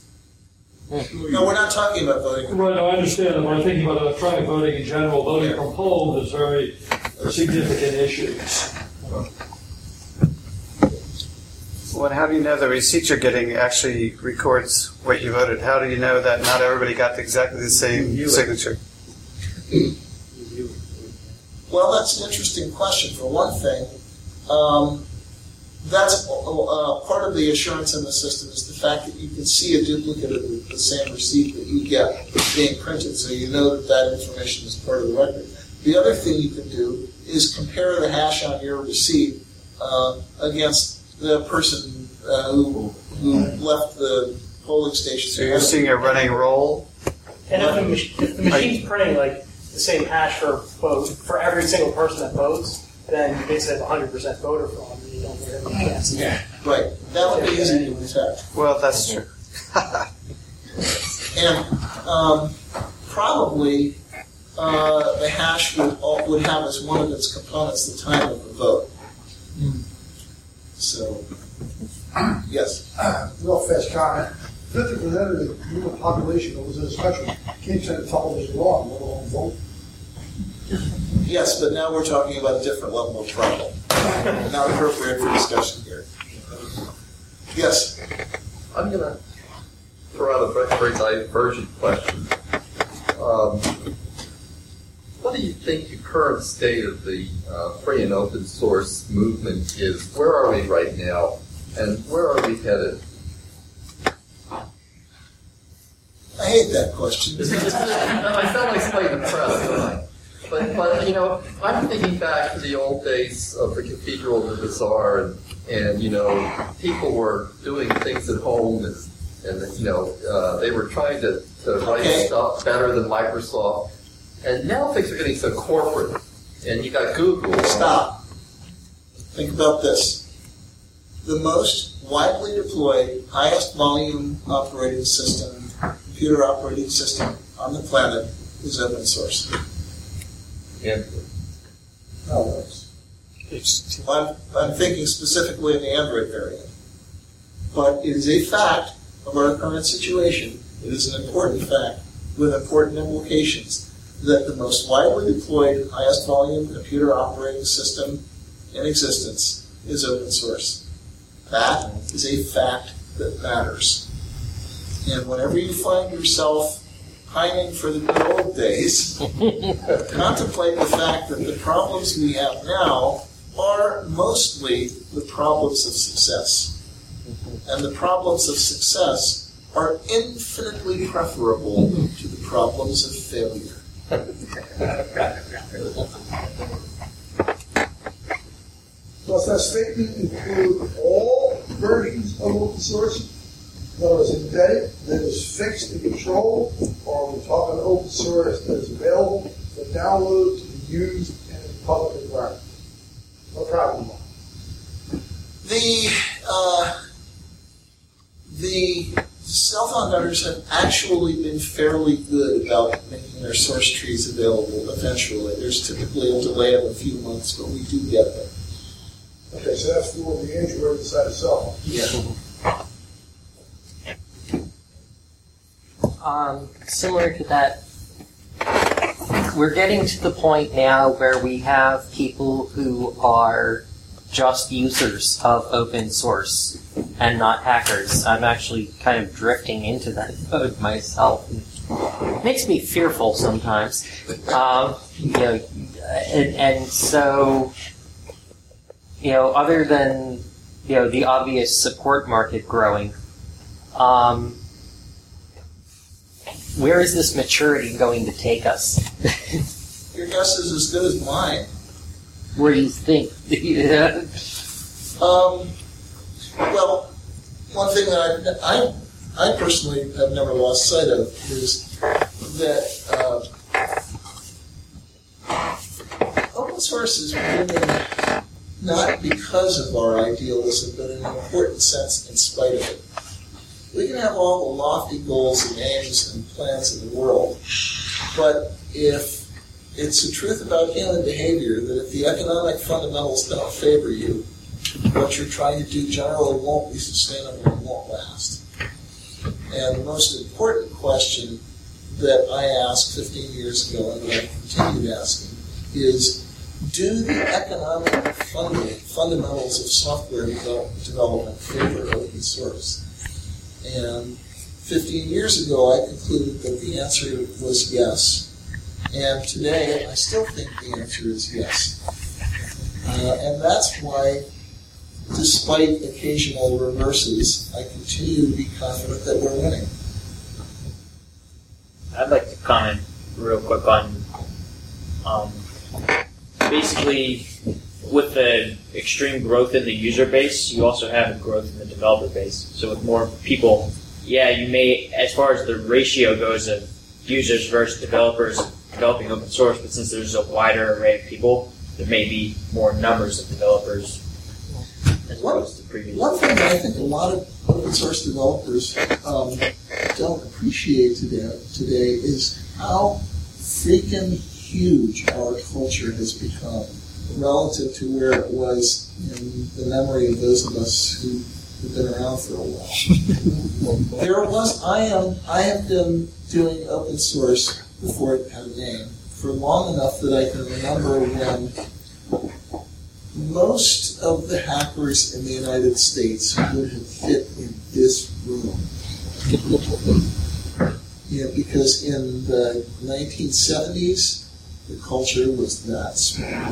No, we're not talking about voting. Right, no, I understand that, but I'm thinking about electronic voting in general. Voting from home is very significant issues. Well, and how do you know the receipt you're getting actually records what you voted? How do you know that not everybody got exactly the same signature? Well, that's an interesting question. For one thing, um, that's uh, part of the assurance in the system is the fact that you can see a duplicate of the, the same receipt that you get being printed, so you know that that information is part of the record. The other thing you can do is compare the hash on your receipt uh, against the person uh, who, who left the polling station. So you're seeing a running roll? And if the, mach- if the machine's printing like the same hash for vote for every single person that votes, then you basically have one hundred percent voter fraud, and you don't really chance. Yeah. Right. That would be easy to detect. Well, that's true. And um, probably uh, the hash would, would have as one of its components the time of the vote. So, yes. Uh, real fast comment. Fifty percent of the human population that was in this country can't turn the television on, let alone vote. Yes, but now we're talking about a different level of trouble. Not appropriate for discussion here. Yes. I'm going to throw out a very, very divergent question. Um, what do you think the current state of the uh, free and open source movement is? Where are we right now, and where are we headed? I hate that question. I sound like somebody depressed, don't I? But, but, you know, I'm thinking back to the old days of the Cathedral and the Bazaar, and, and you know, people were doing things at home, and, and you know, uh, they were trying to, to write Okay. stuff better than Microsoft. And now things are getting so corporate, and you got Google. Stop. Think about this. The most widely deployed, highest volume operating system, computer operating system on the planet is open source. And Oh, I'm, I'm thinking specifically of the Android variant. But it is a fact of our current situation. It is an important fact with important implications that the most widely deployed, highest volume computer operating system in existence is open source. That is a fact that matters. And whenever you find yourself pining for the good old days, contemplate the fact that the problems we have now are mostly the problems of success. And the problems of success are infinitely preferable to the problems of failure. Does that statement include all versions of open source? In other words, embedded, that is fixed and controlled, or are we talking open source that is available for download to be used in a public environment? No problem. The uh, the cell phone vendors have actually been fairly good about making their source trees available eventually. There's typically a delay of a few months, but we do get them. Okay, so that's for the Android side of cell phone. Yeah. Um, similar to that, we're getting to the point now where we have people who are just users of open source and not hackers. I'm actually kind of drifting into that mode myself. It makes me fearful sometimes. Um, you know, and, and so, you know, other than, you know, the obvious support market growing, um, where is this maturity going to take us? Your guess is as good as mine. Where do you think? Yeah. Um, well, one thing that I, I, I personally have never lost sight of is that uh, open source is winning not because of our idealism, but in an important sense in spite of it. We can have all the lofty goals and aims and plans in the world, but if it's the truth about human behavior that if the economic fundamentals don't favor you, what you're trying to do generally won't be sustainable and won't last. And the most important question that I asked fifteen years ago and that I continued asking is, do the economic funda- fundamentals of software develop- development favor open source? And fifteen years ago, I concluded that the answer was yes. And today, I still think the answer is yes. Uh, and that's why, despite occasional reverses, I continue to be confident that we're winning. I'd like to comment real quick on, um, basically, with the extreme growth in the user base, you also have a growth in the developer base. So with more people, yeah, you may, as far as the ratio goes of users versus developers developing open source, but since there's a wider array of people, there may be more numbers of developers as opposed to previous. One thing that I think a lot of open source developers um, don't appreciate today, today is how freaking huge our culture has become relative to where it was in the memory of those of us who have been around for a while. There was, I am, I have been doing open source before it had a name for long enough that I can remember when most of the hackers in the United States would have fit in this room. Yeah, because in the nineteen seventies, the culture was that small.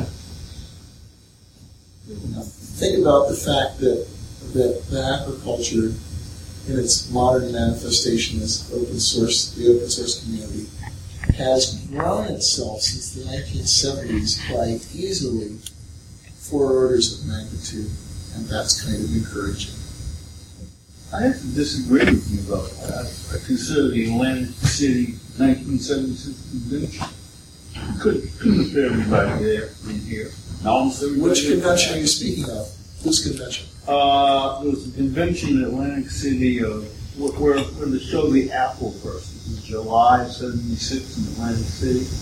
Now, think about the fact that, that the hacker culture, in its modern manifestation as open source, the open source community, has grown itself since the nineteen seventies by easily four orders of magnitude, and that's kind of encouraging. I have to disagree with you, though. I, I consider the Atlantic City nineteen seventy-six convention. You couldn't, couldn't fit everybody there in here. Almost everybody. Which convention are you speaking of? Whose convention? Uh, there was a convention in Atlantic City uh, where, where they showed the Apple first. It was July seventy-six in Atlantic City.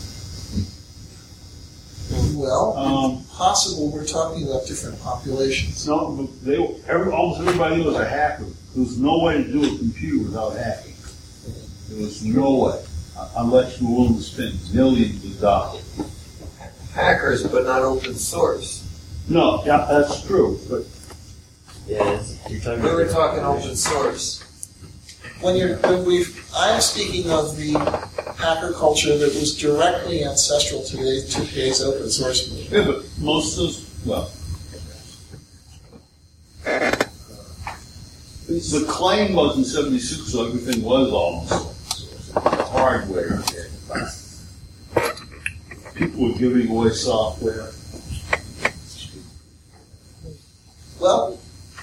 Well, Um, possible we're talking about different populations. No, but they were, every, almost everybody was a hacker. There was no way to do a computer without hacking. There was no way, uh, unless you were willing to spend millions of dollars. Hackers, but not open source. No, yeah, that's true, but Yeah, you're talking we were talking open source. when you're when we I'm speaking of the hacker culture that was directly ancestral to today's, to today's open source movement. Yeah, but most of well, the claim was in seventy-six, so everything was almost hardware. People were giving away software. Well,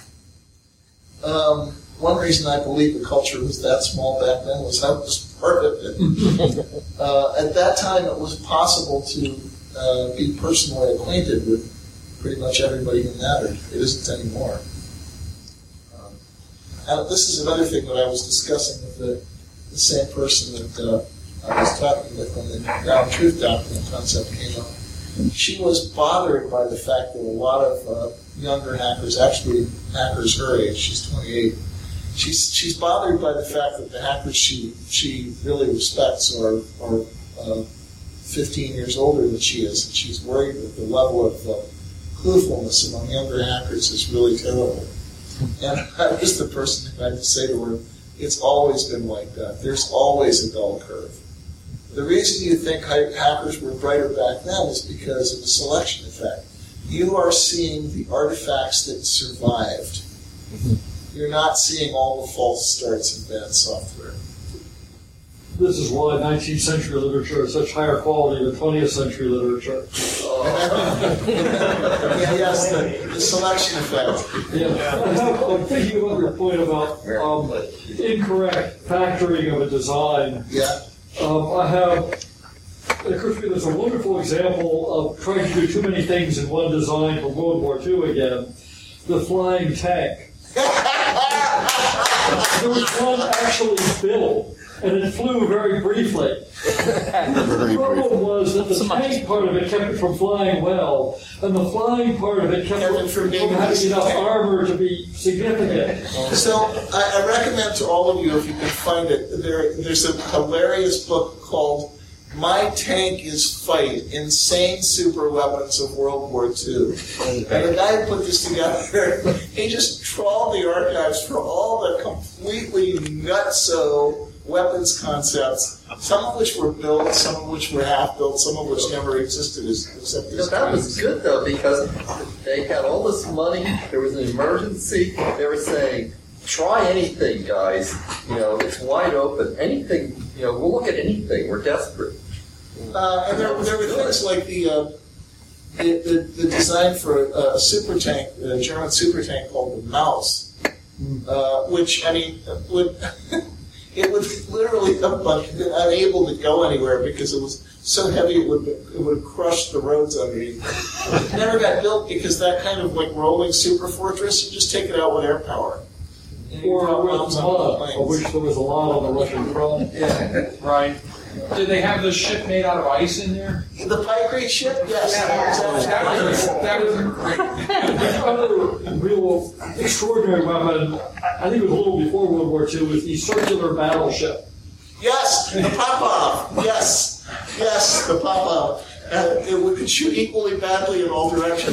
um, one reason I believe the culture was that small back then was I was part of it. uh, at that time, it was possible to uh, be personally acquainted with pretty much everybody who mattered. It isn't anymore. Um, and this is another thing that I was discussing with the, the same person that uh, I was talking with when the ground truth document concept came up. She was bothered by the fact that a lot of uh, younger hackers, actually hackers her age, she's twenty-eight, she's she's bothered by the fact that the hackers she she really respects are are uh, fifteen years older than she is, and she's worried that the level of uh, cluefulness among younger hackers is really terrible. And I was the person who had to say to her, it's always been like that. There's always a bell curve. The reason you think hackers were brighter back then is because of the selection effect. You are seeing the artifacts that survived. You're not seeing all the false starts and bad software. This is why nineteenth century literature is such higher quality than twentieth century literature. yeah, yes, the, the selection effect. Yeah. I have, I'm thinking about your point about um, incorrect factoring of a design. Yeah. Um, I have, it occurs to me there's a wonderful example of trying to do too many things in one design for World War Two again. The flying tank. There was one actually built, and it flew very briefly. The problem was that the tank part of it kept it from flying well, and the flying part of it kept it from having enough armor to be significant. So I, I recommend to all of you, if you can find it, there, there's a hilarious book called My Tank is Fight, Insane Super Weapons of World War Two. And the guy who put this together, he just trawled the archives for all the completely nutso weapons concepts, some of which were built, some of which were half-built, some of which never existed except You these know, that was kinds. good, though, because they had all this money, there was an emergency, they were saying, try anything, guys. You know, it's wide open. Anything, you know, we'll look at anything. We're desperate. Uh, and there, there were things like the, uh, the, the, the design for a, a super tank, a German super tank called the Maus, uh, which, I mean, would... It would literally have been unable to go anywhere because it was so heavy it would it would crush the roads underneath. It never got built because that kind of like rolling super fortress, you just take it out with air power. Or with mud, of which there was a lot on the Russian front. Yeah, right. Did they have the ship made out of ice in there? The Pikri ship, yes. That was, that was a great. Another real extraordinary weapon, I think it was a little before World War Two, was the circular battleship. Yes, the Popov. Yes, yes, the Popov. Uh, it would could shoot equally badly in all directions. It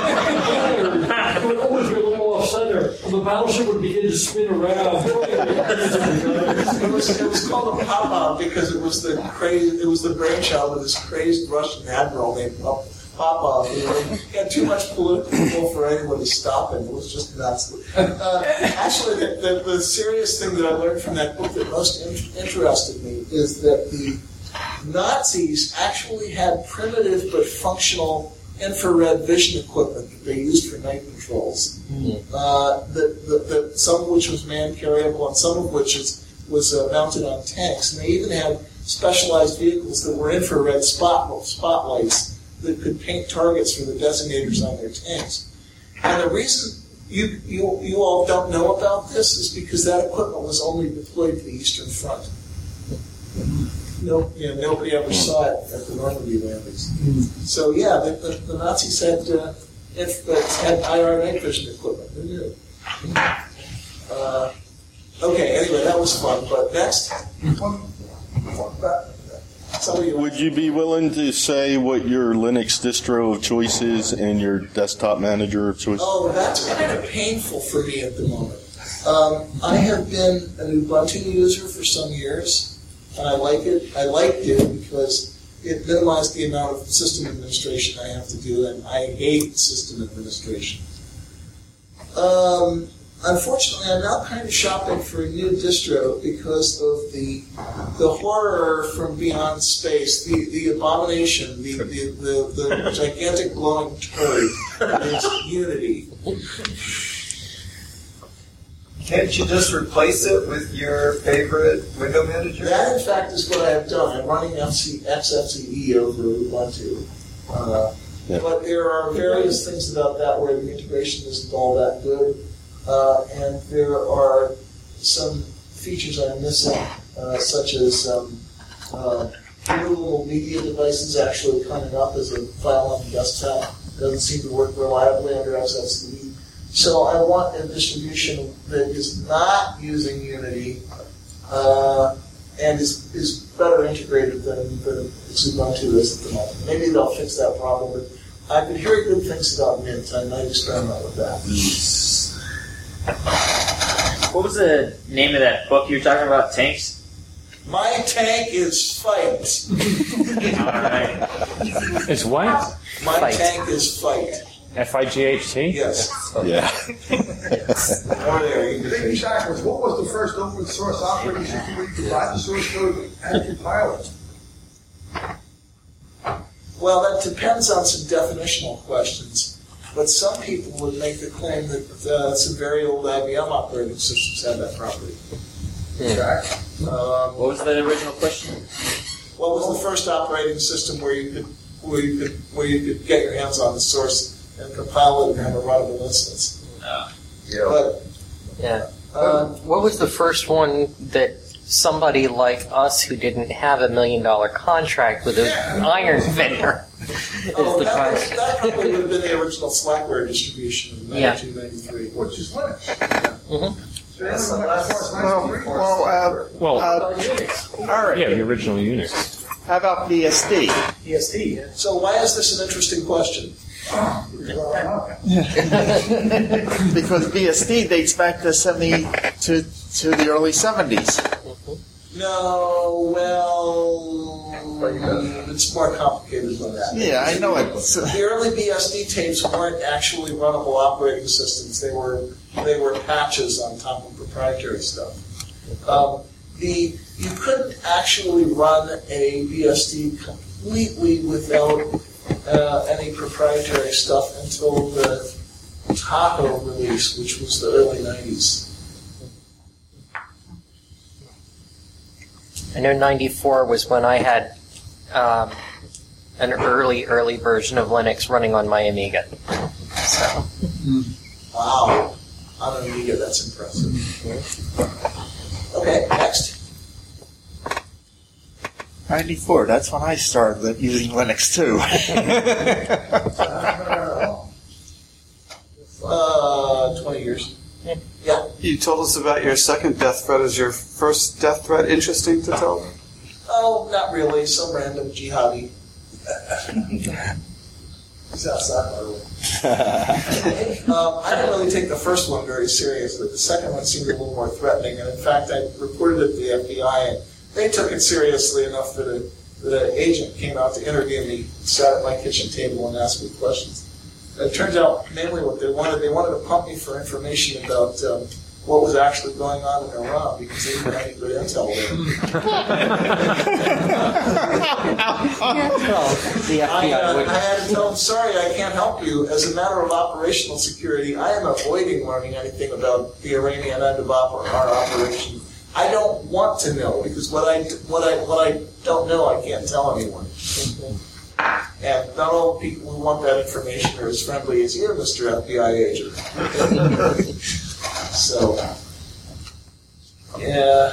would always be a little off center, and the battleship would begin to spin around. It was it was called a Popov because it was the crazy it was the brainchild of this crazed Russian admiral named Popov. He had too much political for anyone to stop him. It was just nuts. Uh, actually, the, the, the serious thing that I learned from that book that most in- interested me is that the Nazis actually had primitive but functional infrared vision equipment that they used for night patrols. Uh, that, that, that some of which was man-carryable and some of which is, was uh, mounted on tanks. And they even had specialized vehicles that were infrared spot, spotlights that could paint targets for the designators on their tanks. And the reason you, you, you all don't know about this is because that equipment was only deployed to the Eastern Front. No, you know, nobody ever saw it at the Normandy landings. So yeah, the, the, the Nazis had uh, if, uh, had I R night vision equipment. Who knew? Uh, okay, anyway, that was fun. But next, somebody. Would you be willing to say what your Linux distro of choice is and your desktop manager of choice? Oh, that's kind of painful for me at the moment. Um, I have been an Ubuntu user for some years, and I like it. I liked it because it minimized the amount of system administration I have to do, and I hate system administration. Um, unfortunately, I'm now kind of shopping for a new distro because of the the horror from Beyond Space, the, the abomination, the, the, the, the gigantic glowing turd that is Unity. Can't you just replace it with your favorite window manager? That, in fact, is what I have done. I'm running F C, X F C E over Ubuntu. Uh, Yeah. But there are various things about that where the integration isn't all that good. Uh, and there are some features I'm missing, uh, such as um, uh, removable media devices actually coming up as a file on the desktop. Doesn't seem to work reliably under X F C E. So I want a distribution that is not using Unity uh, and is, is better integrated than, than Ubuntu is at the moment. Maybe they'll fix that problem, but I've been hearing good things about Mint. I might experiment with that. What was the name of that book you were talking about, Tanks? My tank is fight. It's what? My Fight. tank is fight. F I G H T? Yes. Yeah. Or there, you can Big finish. Shack was, what was the first open source operating system where you could write the source code and compile it? Well, that depends on some definitional questions. But some people would make the claim that uh, some very old I B M operating systems have that property. Hmm. Um, What was the original question? What was the first operating system where you could where you could where you could get your hands on the source and compile it and have a runnable instance? Uh, yeah. But, Yeah. Uh, what was the first one that somebody like us who didn't have a million dollar contract with an iron vendor is oh, the that, price? that probably would have been the original Slackware distribution in Yeah. nineteen ninety-three. Which is Linux. Mm-hmm. So that's the last Well, well, uh, Well, uh, all right. yeah, the original Unix. How about B S D? E S D, yeah. So why is this an interesting question? Because B S D dates back to seventy to to the early seventies. No, well, it's more complicated than that. Yeah, I know it. The early B S D tapes weren't actually runnable operating systems. They were they were patches on top of proprietary stuff. Um, the you couldn't actually run a B S D completely without uh, any proprietary stuff until the Tahoe release, which was the early nineties. I know ninety-four was when I had um, an early, early version of Linux running on my Amiga. So. Wow. On an Amiga, that's impressive. Okay, next. ninety-four, that's when I started using Linux too. uh, twenty years. Yeah. You told us about your second death threat. Is your first death threat interesting to tell? Oh, not really. Some random jihadi. He's outside, by the way. um, I didn't really take the first one very seriously. The second one seemed a little more threatening, and in fact, I reported it to the F B I, and they took it seriously enough that, a, that an agent came out to interview me, sat at my kitchen table, and asked me questions. It turns out mainly what they wanted, they wanted to pump me for information about um, what was actually going on in Iran because they didn't have any good intel there. The F B I I, uh, would. I had to tell them, sorry, I can't help you. As a matter of operational security, I am avoiding learning anything about the Iranian end of op- our operation. I don't want to know because what I, what I, what I don't know, I can't tell anyone. And not all people who want that information are as friendly as you, Mister F B I agent. So, yeah.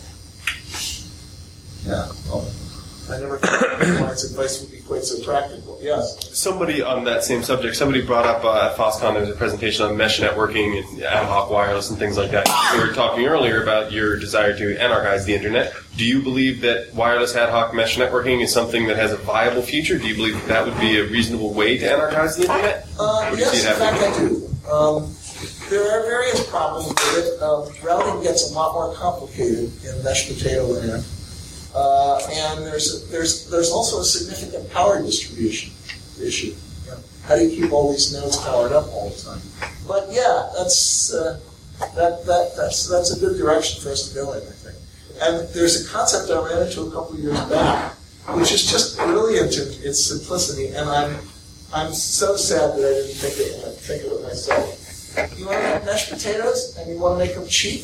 Yeah, well, I never thought client's advice would be quite so practical. Yes. Somebody on that same subject, somebody brought up uh, at FOSCON, there was a presentation on mesh networking and ad hoc wireless and things like that. We were talking earlier about your desire to anarchize the internet. Do you believe that wireless ad hoc mesh networking is something that has a viable future? Do you believe that that would be a reasonable way to anarchize the internet? Uh, Or do you see yes, it in fact happening? I do. Um, there are various problems with it. Um, routing gets a lot more complicated in meshed potato land. Uh, and there's a, there's there's also a significant power distribution issue. You know, how do you keep all these nodes powered up all the time? But yeah, that's uh, that that that's that's a good direction for us to go in, I think. And there's a concept I ran into a couple of years back, which is just brilliant in its simplicity, and I'm I'm so sad that I didn't think of it, think of it myself. You want to make mashed potatoes, and you want to make them cheap?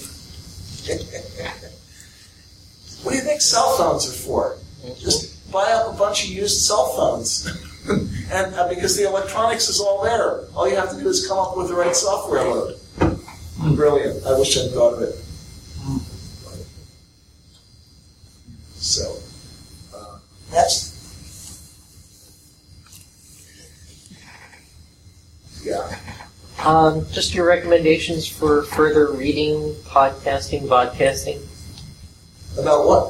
What do you think cell phones are for? Just buy up a bunch of used cell phones. and uh, because the electronics is all there. All you have to do is come up with the right software load. Brilliant. I wish I'd thought of it. So, uh, next. Yeah. Um, just your recommendations for further reading, podcasting, vodcasting. About what?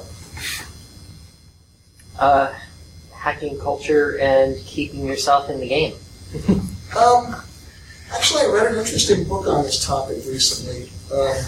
Uh, hacking culture and keeping yourself in the game. um, actually, I read an interesting book on this topic recently. Um,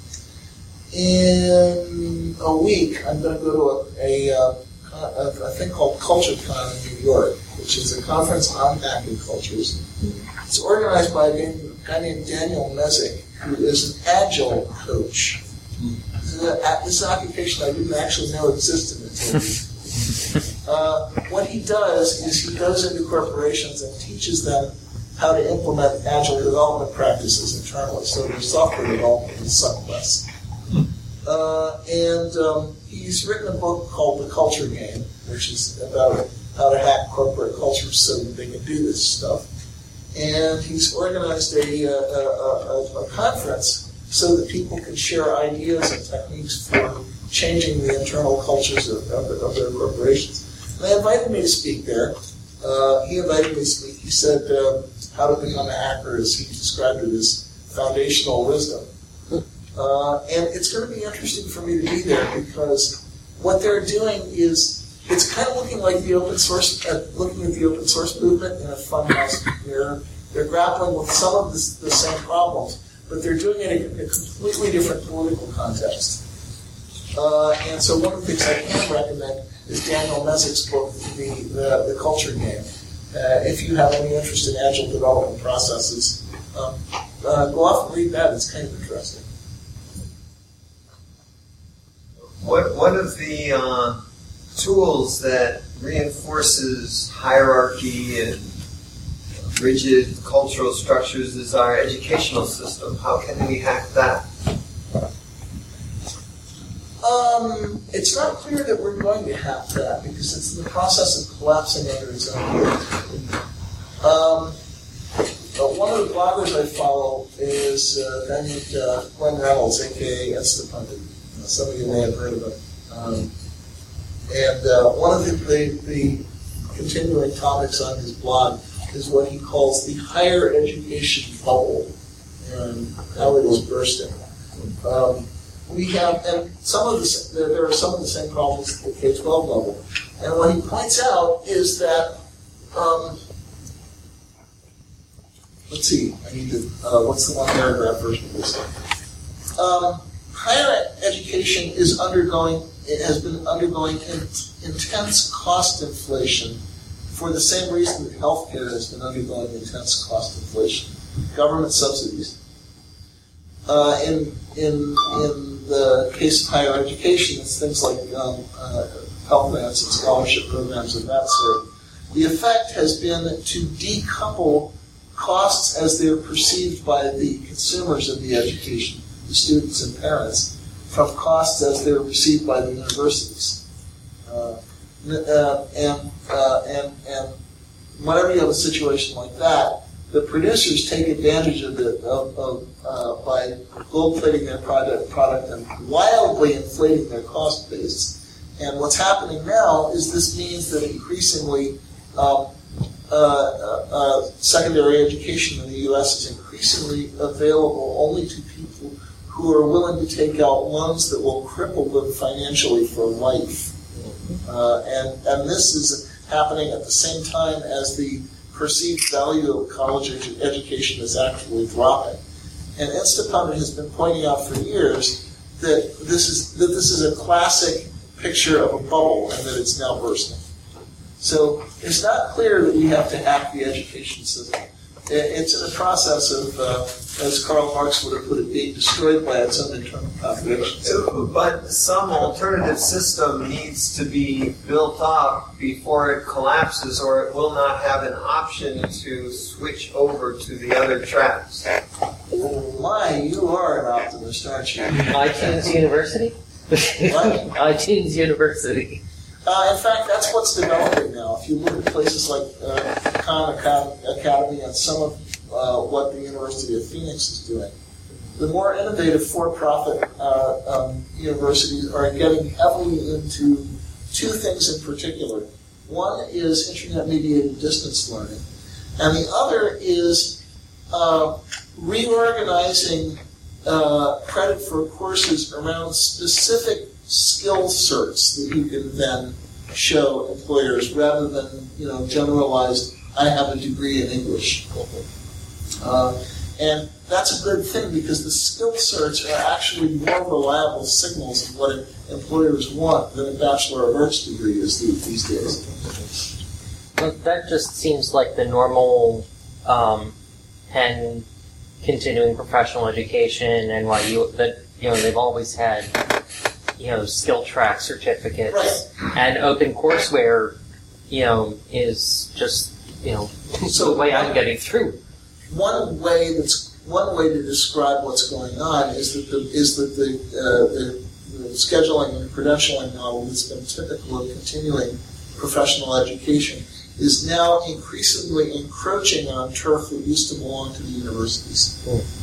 in a week, I'm going to go to a, a, a, a thing called CultureCon in New York, which is a conference on hacking cultures. It's organized by a guy named Daniel Mezek, who is an agile coach. This is an occupation I didn't actually know existed until uh, what he does is he goes into corporations and teaches them how to implement agile development practices internally, so their software development is suck less. Uh, and um, he's written a book called The Culture Game, which is about how to hack corporate cultures so that they can do this stuff. And he's organized a, a, a, a conference so that people can share ideas and techniques for changing the internal cultures of, of, of their corporations. And they invited me to speak there. Uh, he invited me to speak. He said, uh, how to become a hacker, as he described it, as foundational wisdom. Uh, and it's going to be interesting for me to be there because what they're doing is, it's kind of looking like the open source, uh, looking at the open source movement in a funhouse. They're, they're grappling with some of the, the same problems, but they're doing it in a completely different political context. Uh, and so one of the things I can recommend is Daniel Mezek's book, The, the, the Culture Game. Uh, if you have any interest in agile development processes, um, uh, go off and read that. It's kind of interesting. What, one of the uh, tools that reinforces hierarchy and rigid cultural structures is our educational system. How can we hack that? Um, it's not clear that we're going to hack that because it's in the process of collapsing under its own weight. Um, but one of the bloggers I follow is uh, a guy named uh, Glenn Reynolds, aka Instapundit. Uh, some of you may have heard of him. Um, and uh, one of the, the, the continuing topics on his blog is what he calls the higher education bubble and how it is bursting. Um, we have, and some of the, there, there are some of the same problems at the K twelve level. And what he points out is that, um, let's see, I need to, uh, what's the one paragraph version of this? Um, higher education is undergoing, it has been undergoing in, intense cost inflation for the same reason that healthcare has been undergoing intense cost inflation. Government subsidies. Uh, in, in, in the case of higher education, it's things like um, uh, Pell Grants and scholarship programs of that sort. The effect has been to decouple costs as they're perceived by the consumers of the education, the students and parents, from costs as they're received by the universities. Uh, uh, and, uh, and, and whenever you have a situation like that, the producers take advantage of it of, of, uh, by gold plating their product, product and wildly inflating their cost base. And what's happening now is this means that increasingly um, uh, uh, uh, secondary education in the U S is increasingly available only to people who are willing to take out loans that will cripple them financially for life. Uh, and, and this is happening at the same time as the perceived value of college edu- education is actually dropping. And Instapundit has been pointing out for years that this is that this is a classic picture of a bubble and that it's now bursting. So it's not clear that we have to hack the education system. It's in a process of, uh, as Karl Marx would have put it, being destroyed by its own internal contradictions. But some alternative system needs to be built up before it collapses, or it will not have an option to switch over to the other tracks. Oh my, you are an optimist, aren't you? iTunes University? What? iTunes University. Uh, in fact, that's what's developing now. If you look at places like uh, Khan Academy and some of uh, what the University of Phoenix is doing, the more innovative for-profit uh, um, universities are getting heavily into two things in particular. One is internet-mediated distance learning, and the other is uh, reorganizing uh, credit for courses around specific skill certs that you can then show employers rather than, you know, generalized, I have a degree in English. Uh, and that's a good thing because the skill certs are actually more reliable signals of what employers want than a Bachelor of Arts degree is these days. Well, that just seems like the normal um, Penn continuing professional education and why you that you know they've always had you know, skill track certificates, right. And OpenCourseWare, you know, is just, you know, so the way I'm getting through. One way that's one way to describe what's going on is that the is that the, uh, the, the scheduling and credentialing model that's been typical of continuing professional education is now increasingly encroaching on turf that used to belong to the universities. Hmm.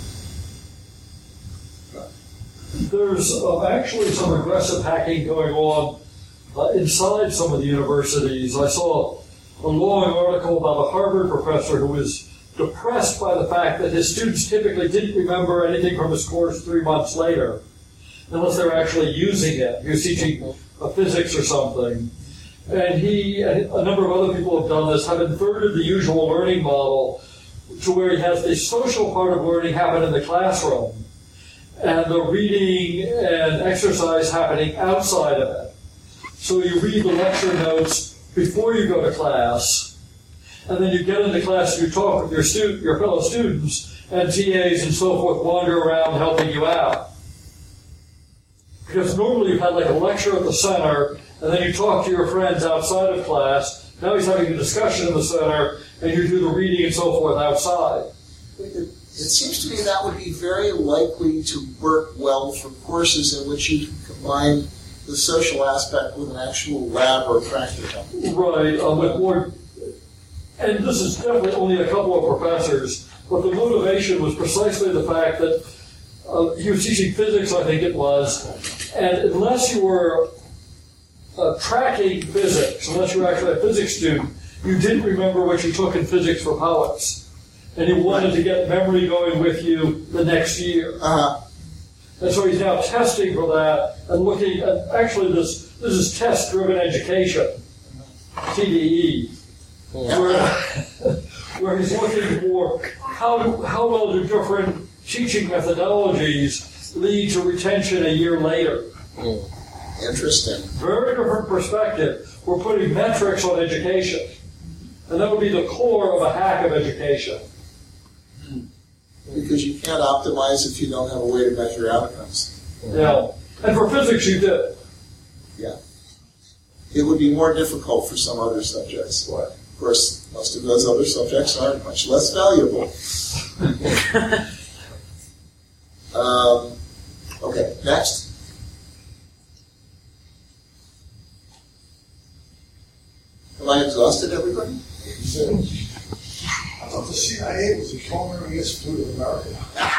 There's uh, actually some aggressive hacking going on uh, inside some of the universities. I saw a long article about a Harvard professor who was depressed by the fact that his students typically didn't remember anything from his course three months later, unless they were actually using it. He was teaching uh, physics or something. And he and a number of other people have done this, have inverted the usual learning model to where he has the social part of learning happen in the classroom, and the reading and exercise happening outside of it. So you read the lecture notes before you go to class, and then you get into class and you talk with your student, your fellow students, and T As and so forth wander around helping you out. Because normally you've had like a lecture at the center, and then you talk to your friends outside of class. Now he's having a discussion in the center, and you do the reading and so forth outside. It seems to me that would be very likely to work well for courses in which you can combine the social aspect with an actual lab or practicum. Right, uh, with more, and this is definitely only a couple of professors, but the motivation was precisely the fact that uh, he was teaching physics, I think it was, and unless you were uh, tracking physics, unless you were actually a physics student, you didn't remember what you took in physics for poets. And he wanted to get memory going with you the next year. Uh-huh. And so he's now testing for that and looking at, actually this this is test-driven education, T D E, where, where he's looking for how, do, how well do different teaching methodologies lead to retention a year later. Interesting. Very different perspective. We're putting metrics on education. And that would be the core of a hack of education. Because you can't optimize if you don't have a way to measure outcomes. Yeah. And for physics, you did. Yeah. It would be more difficult for some other subjects. Of course, most of those other subjects are much less valuable. um, okay, next. Have I exhausted everybody? I thought the C I A was the Culinary Institute of America.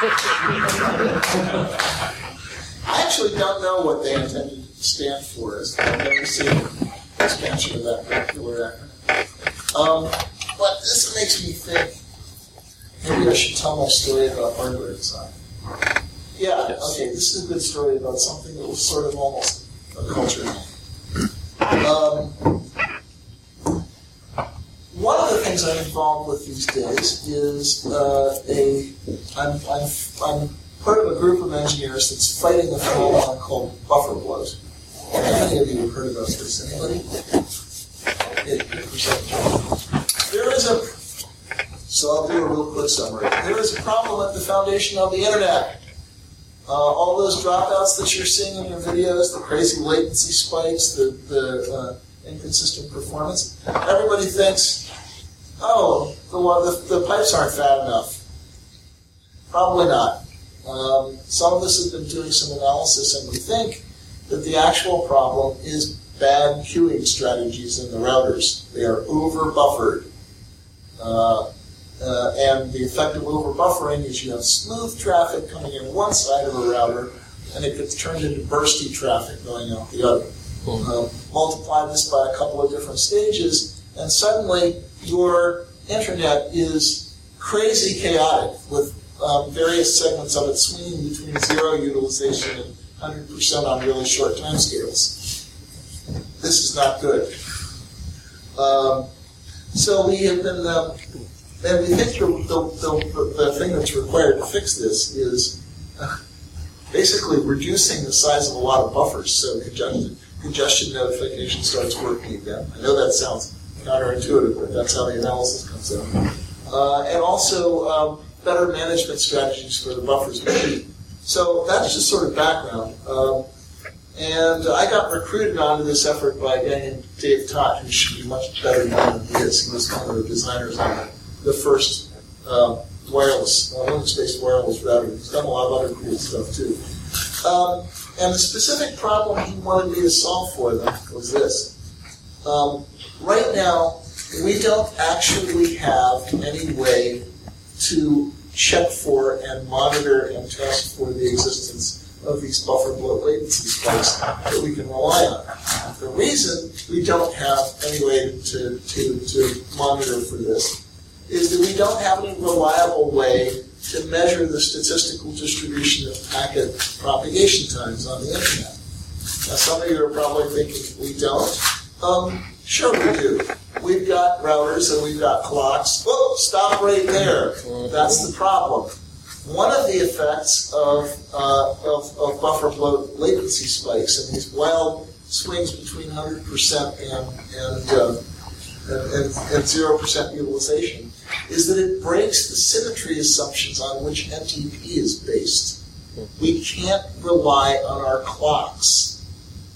I actually don't know what they intended to stand for. I've never seen an expansion of that particular acronym. Um, but this makes me think, maybe I should tell my story about hardware design. Yeah, okay, this is a good story about something that was sort of almost a culture. Um, one of the things things I'm involved with these days is uh, a I'm, I'm I'm part of a group of engineers that's fighting a phenomenon called buffer bloat. How many of you have heard about this? Anybody? eighty percent. There is a so I'll do a real quick summary. There is a problem at the foundation of the internet. Uh, all those dropouts that you're seeing in your videos, the crazy latency spikes, the, the uh, inconsistent performance, everybody thinks, oh, the, the, the pipes aren't fat enough. Probably not. Um, some of us have been doing some analysis, and we think that the actual problem is bad queuing strategies in the routers. They are over-buffered. Uh, Uh, and the effect of over-buffering is you have smooth traffic coming in one side of a router, and it gets turned into bursty traffic going out the other. Uh, multiply this by a couple of different stages, and suddenly your internet is crazy chaotic with um, various segments of it swinging between zero utilization and one hundred percent on really short timescales. This is not good. Um, so we have been... Um, And we think the, the, the, the thing that's required to fix this is uh, basically reducing the size of a lot of buffers so congestion, congestion notification starts working again. I know that sounds counterintuitive, but that's how the analysis comes out. Uh, and also um, better management strategies for the buffers. So that's just sort of background. Um, and I got recruited onto this effort by a guy named Dave Todd, who should be much better known than he is. He was one of the designers on it. The first uh, wireless, uh, Linux-based wireless router. He's done a lot of other cool stuff too. Um, and the specific problem he wanted me to solve for them was this. Um, right now, we don't actually have any way to check for and monitor and test for the existence of these buffer bloat latency spikes that we can rely on. The reason we don't have any way to, to, to monitor for this is that we don't have any reliable way to measure the statistical distribution of packet propagation times on the internet. Now, some of you are probably thinking, we don't. Um, sure we do. We've got routers and we've got clocks. Whoa, stop right there. That's the problem. One of the effects of, uh, of, of buffer bloat latency spikes and these wild swings between one hundred percent and, and, uh, and, and zero percent utilization is that it breaks the symmetry assumptions on which N T P is based. We can't rely on our clocks.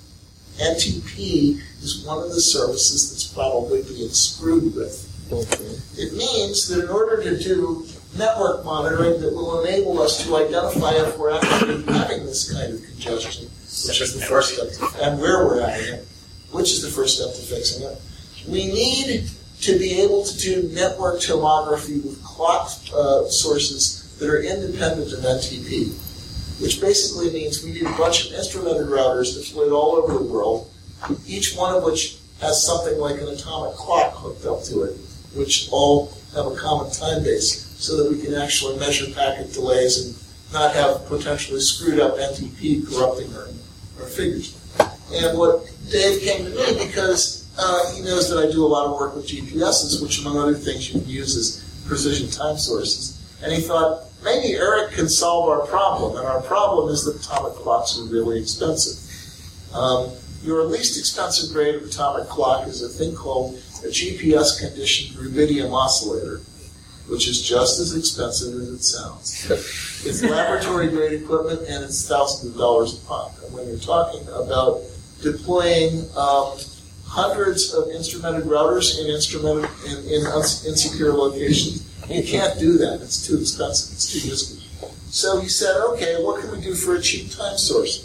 N T P is one of the services that's probably being screwed with. It means that in order to do network monitoring that will enable us to identify if we're actually having this kind of congestion, which is the first step, to, and where we're having it, which is the first step to fixing it, we need to be able to do network tomography with clock uh, sources that are independent of N T P, which basically means we need a bunch of instrumented routers deployed all over the world, each one of which has something like an atomic clock hooked up to it, which all have a common time base, so that we can actually measure packet delays and not have potentially screwed up N T P corrupting our, our figures. And what Dave came to me because Uh, he knows that I do a lot of work with G P Ss, which among other things you can use as precision time sources. And he thought, maybe Eric can solve our problem, and our problem is that atomic clocks are really expensive. Um, your least expensive grade of atomic clock is a thing called a G P S-conditioned rubidium oscillator, which is just as expensive as it sounds. It's laboratory-grade equipment, and it's thousands of dollars a pop. And when you're talking about deploying um, hundreds of instrumented routers in instrumented in, in insecure locations, you can't do that. It's too expensive. It's too risky. So he said, okay, what can we do for a cheap time source?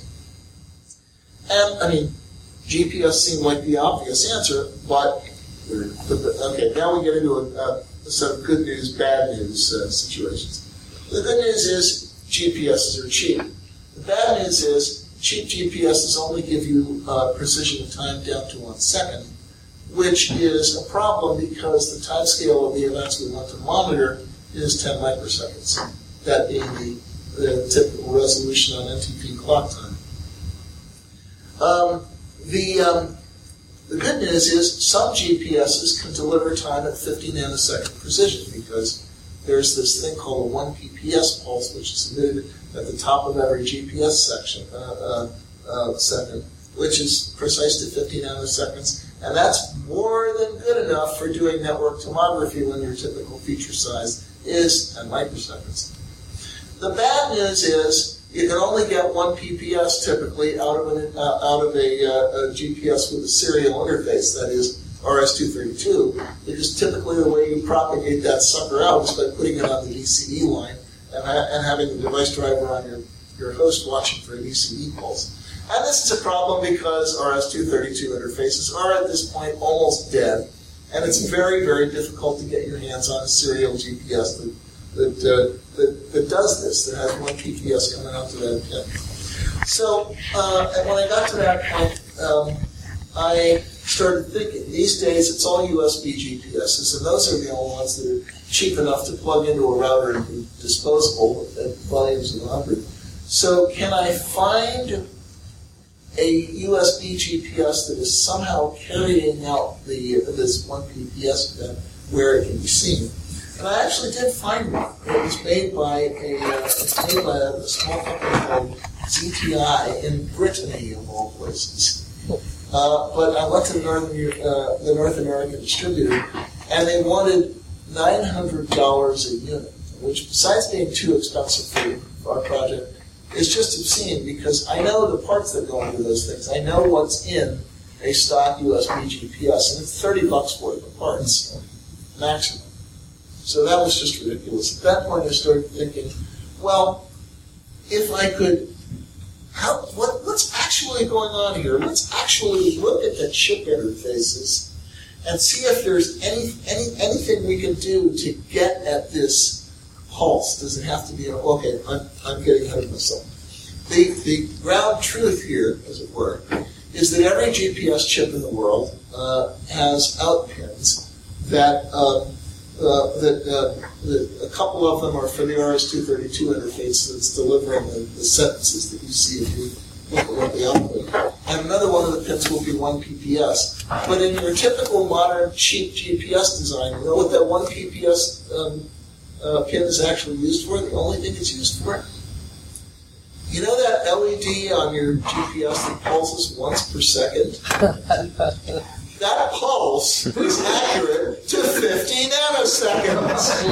And, I mean, G P S seemed like the obvious answer, but, okay, now we get into a, a set of good news, bad news uh, situations. The good news is G P Ss are cheap. The bad news is cheap G P Ss only give you uh, precision of time down to one second, which is a problem because the time scale of the events we want to monitor is ten microseconds, that being the, the typical resolution on N T P clock time. Um, the, um, The good news is some G P Ss can deliver time at fifty nanosecond precision because there's this thing called a one P P S pulse, which is emitted at the top of every G P S section uh, uh, uh, second, which is precise to fifty nanoseconds, and that's more than good enough for doing network tomography when your typical feature size is ten microseconds. The bad news is you can only get one P P S typically out of, an, uh, out of a, uh, a G P S with a serial interface, that is R S two thirty-two, because typically the way you propagate that sucker out is by putting it on the D C E line and, ha- and having the device driver on your, your host watching for a D C E pulse. And this is a problem because R S two thirty-two interfaces are at this point almost dead, and it's very, very difficult to get your hands on a serial G P S that that, uh, that, that does this, that has one P P S coming out to that pin. So, uh, and when I got to that point, um, I started thinking, these days it's all U S B G P Ss, and those are the only ones that are cheap enough to plug into a router and be disposable at volumes of one hundred. So can I find a U S B G P S that is somehow carrying out the this one P P S event where it can be seen? And I actually did find one. It was made by a, uh, it's made by a small company called Z T I in Brittany, of all places. Uh, but I went to the North, uh, the North American distributor, and they wanted nine hundred dollars a unit, which, besides being too expensive for our project, is just obscene because I know the parts that go into those things. I know what's in a stock U S B G P S, and it's thirty bucks for the parts, maximum. So that was just ridiculous. At that point, I started thinking, well, if I could, how, what, what's actually going on here? Let's actually look at the chip interfaces and see if there's any, any anything we can do to get at this pulse. Does it have to be, a, okay, I'm, I'm getting ahead of myself. The, the ground truth here, as it were, is that every G P S chip in the world uh, has out pins that, um, uh, that, uh, that a couple of them are for the R S two thirty-two interface that's delivering the, the sentences that you see if you look at what the output. And another one of the pins will be one P P S. But in your typical modern cheap G P S design, you know what that one P P S um, uh, pin is actually used for? The only thing it's used for? You know that L E D on your G P S that pulses once per second? That pulse is accurate to fifty nanoseconds.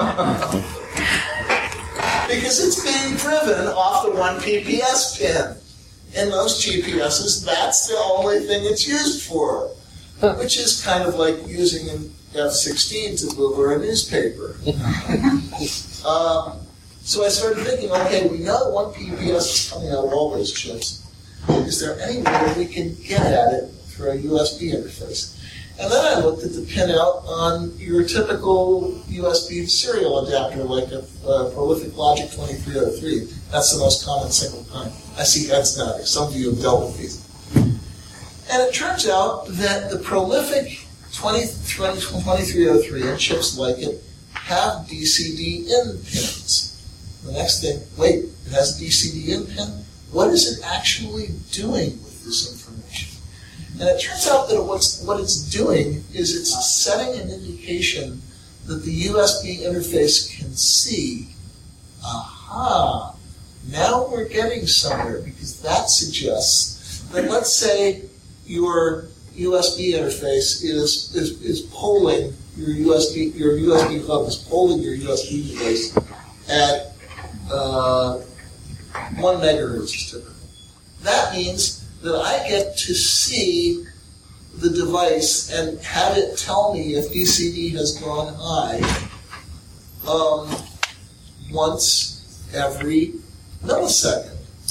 Because it's being driven off the one P P S pin. In most G P Ss, that's the only thing it's used for. Which is kind of like using an F sixteen to deliver a newspaper. uh, So I started thinking, okay, we know that one P P S is coming out of all those chips. Is there any way we can get at it through a U S B interface? And then I looked at the pinout on your typical U S B serial adapter, like a uh, Prolific Logic twenty-three oh three. That's the most common single time. I see heads nodding. Some of you have dealt with these. And it turns out that the Prolific twenty-three oh three and chips like it have D C D in pins. The next thing, wait, it has a D C D in pin? What is it actually doing with this information? And it turns out that what's, what it's doing is it's setting an indication that the U S B interface can see, aha, now we're getting somewhere, because that suggests that, let's say your U S B interface is, is, is polling your U S B, your U S B hub is polling your U S B device at uh, one megahertz is typical. That means that I get to see the device and have it tell me if D C D has gone high um, once every millisecond.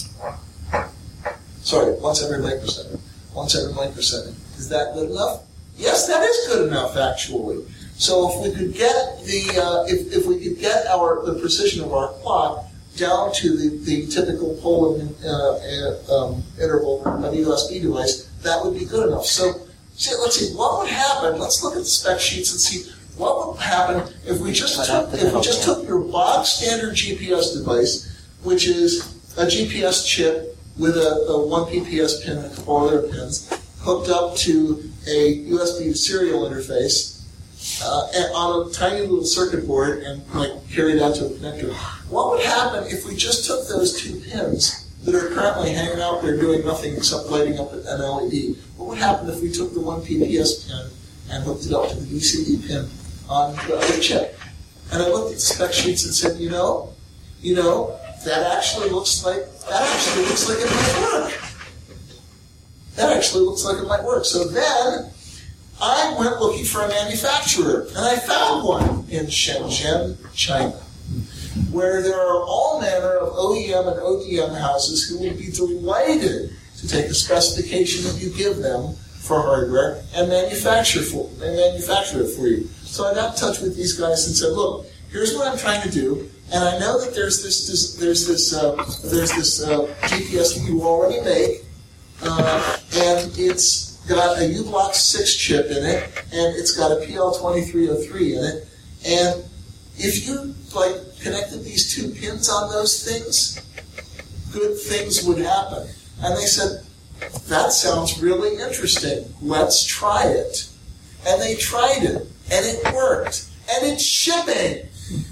Sorry, once every microsecond. Once every microsecond. Is that good enough? Yes, that is good enough, actually. So if we could get the uh, if, if we could get our the precision of our clock down to the, the typical polling uh, um, interval of a U S B device, that would be good enough. So see, let's see what would happen. Let's look at the spec sheets and see what would happen if we just took if we just took your box standard G P S device, which is a G P S chip with a, a one P P S pin and a couple other pins, hooked up to a U S B serial interface uh, and on a tiny little circuit board and like carried out to a connector. What would happen if we just took those two pins that are currently hanging out there doing nothing except lighting up an L E D? What would happen if we took the one P P S pin and hooked it up to the D C D pin on the other chip? And I looked at the spec sheets and said, you know, you know, that actually looks like that actually looks like it might work. That actually looks like it might work. So then I went looking for a manufacturer, and I found one in Shenzhen, China, where there are all manner of O E M and O D M houses who would be delighted to take the specification that you give them for hardware and manufacture for and manufacture it for you. So I got in touch with these guys and said, look, here's what I'm trying to do, and I know that there's this, this there's this uh, there's this uh, G P S that you already make, uh, and it's got a U Block six chip in it, and it's got a P L twenty-three oh three in it, and if you like connected these two pins on those things, good things would happen. And they said, that sounds really interesting. Let's try it. And they tried it, and it worked, and it's shipping.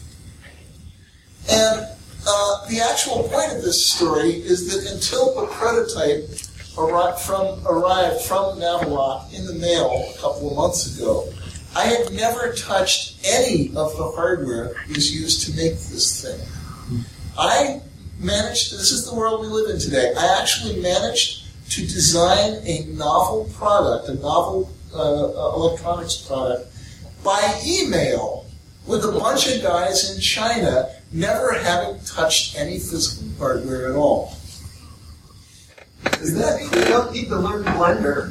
And uh, the actual point of this story is that until the prototype arrived from, arrived from Navalock in the mail a couple of months ago, I had never touched any of the hardware that was used to make this thing. I managed, this is the world we live in today, I actually managed to design a novel product, a novel uh, electronics product, by email with a bunch of guys in China never having touched any physical hardware at all. Isn't that cool? You don't need to learn Blender.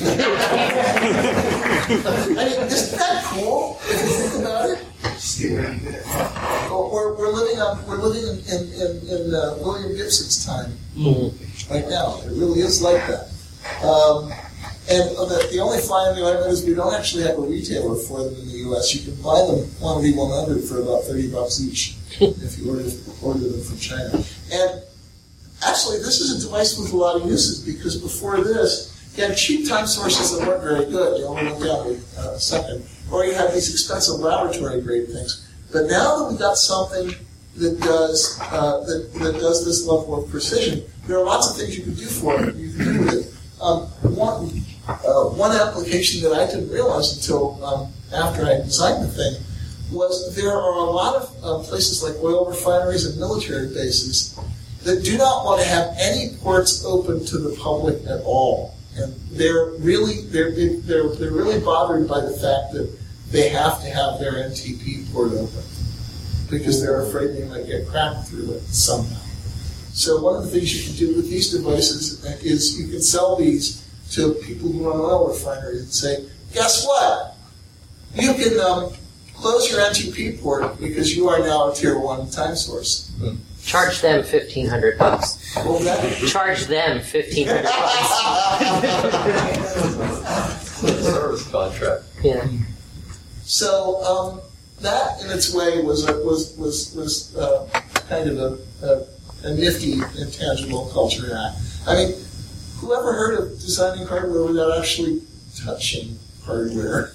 I mean, isn't that cool if you think about it? We're, we're living on we're living in in, in, in uh, William Gibson's time mm-hmm. right now. It really is like that. Um, and the, the only fly in the ointment is we don't actually have a retailer for them in the U S. You can buy them one V one hundred for about thirty bucks each if you order order them from China. And actually, this is a device with a lot of uses because before this, you had cheap time sources that weren't very good. You only went down in uh, a second. Or you had these expensive laboratory grade things. But now that we've got something that does uh, that, that does this level of precision, there are lots of things you can do for it. You can do with it. Um, one uh, one application that I didn't realize until um, after I designed the thing was there are a lot of uh, places like oil refineries and military bases that do not want to have any ports open to the public at all. And they're really they're they're they're really bothered by the fact that they have to have their N T P port open because they're afraid they might get cracked through it somehow. So one of the things you can do with these devices is you can sell these to people who run oil refineries and say, guess what? You can um, close your N T P port because you are now a tier one time source. Hmm. Charge them fifteen hundred bucks. What was that? Charge them fifteen hundred bucks. Service contract. Yeah. So um, that, in its way, was a, was was was uh, kind of a, a, a nifty intangible culture act. I mean, whoever heard of designing hardware without actually touching hardware?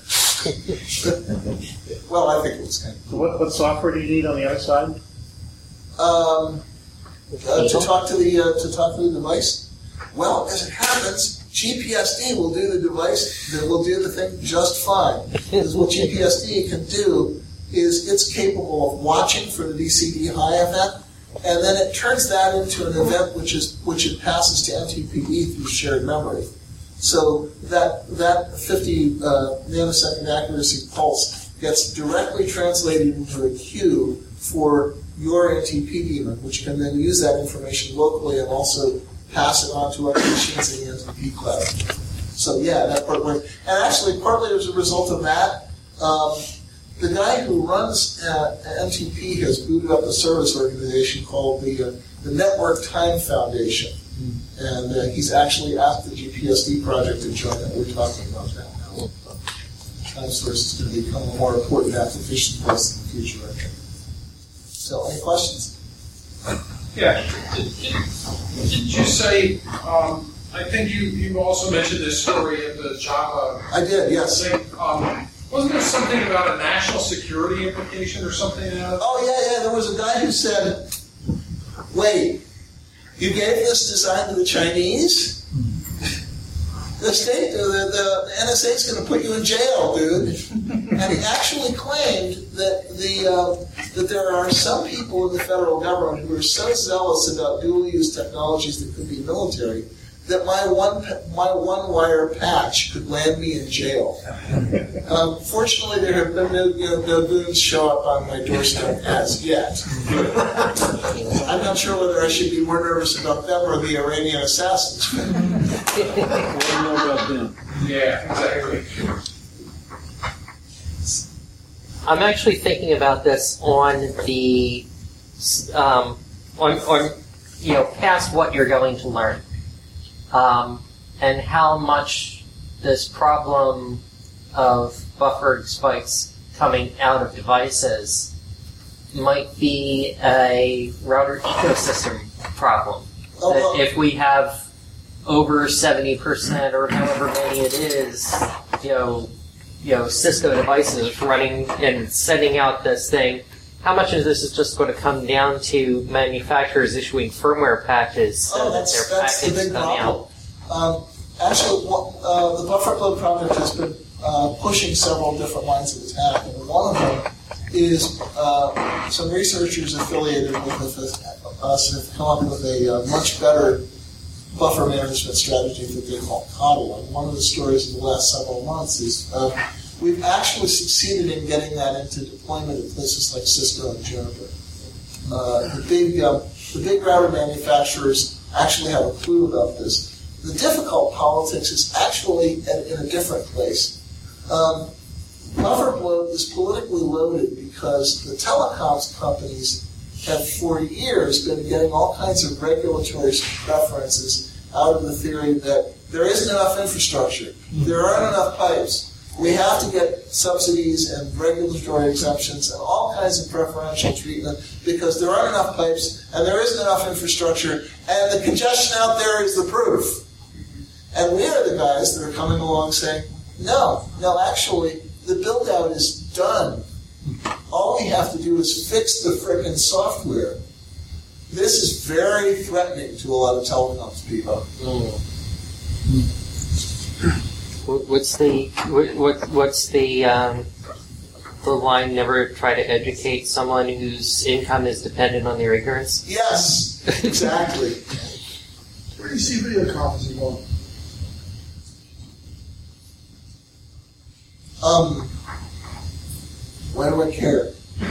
Well, I think it was kind of. So what, what software do you need on the other side? Um, uh, to talk to the uh, to talk to the device. Well, as it happens, G P S D will do the device. That will do the thing just fine. Because what G P S D can do is it's capable of watching for the D C D high event, and then it turns that into an event which is which it passes to N T P E through shared memory. So that that fifty uh, nanosecond accuracy pulse gets directly translated into a queue for your N T P daemon, which can then use that information locally and also pass it on to other machines in the N T P cloud. So yeah, that part worked. And actually, partly as a result of that, um, the guy who runs uh, N T P has booted up a service organization called the uh, the Network Time Foundation, and uh, he's actually asked the G P S D project to join it. We're talking about that now. Time source is going to become a more important application for us in the future, I think. So, any questions? Yeah. Did, did, did you say um, I think you, you also mentioned this story at the Java. I did, yes. Thing. Um, wasn't there something about a national security implication or something? Else? Oh, yeah, yeah. There was a guy who said, wait, you gave this design to the Chinese? The state, the, the, the N S A is going to put you in jail, dude. And he actually claimed that the uh, that there are some people in the federal government who are so zealous about dual-use technologies that could be military that my one my one wire patch could land me in jail. Um, fortunately, there have been no, you know, no goons show up on my doorstep as yet. I'm not sure whether I should be more nervous about them or the Iranian assassins. What do you know about them? Yeah, exactly. I'm actually thinking about this on the um, on on you know past what you're going to learn. Um, and how much this problem of buffer spikes coming out of devices might be a router ecosystem problem. Oh, that well. if we have over seventy percent or however many it is, you know, you know, Cisco devices running and sending out this thing, how much of this is just going to come down to manufacturers issuing firmware patches so oh, that that's, their that's the packets big come problem. out? Um, actually, uh, the Buffer Upload project has been uh, pushing several different lines of attack, and one of them is uh, some researchers affiliated with us have come up with a uh, much better buffer management strategy that they call CODL. And one of the stories of the last several months is uh, we've actually succeeded in getting that into deployment at places like Cisco and Juniper. Uh, the big um, the big router manufacturers actually have a clue about this. The difficult politics is actually at, in a different place. Um, buffer bloat is politically loaded because the telecoms companies have for years been getting all kinds of regulatory preferences out of the theory that there isn't enough infrastructure, there aren't enough pipes. We have to get subsidies and regulatory exemptions and all kinds of preferential treatment because there aren't enough pipes and there isn't enough infrastructure, and the congestion out there is the proof. And we are the guys that are coming along saying, no, no, actually, the build-out is done. All we have to do is fix the frickin' software. This is very threatening to a lot of telecoms people. What's the what what's the um, the line? Never try to educate someone whose income is dependent on their ignorance. Yes, exactly. Where do you see video conferencing going? Um, why do I care?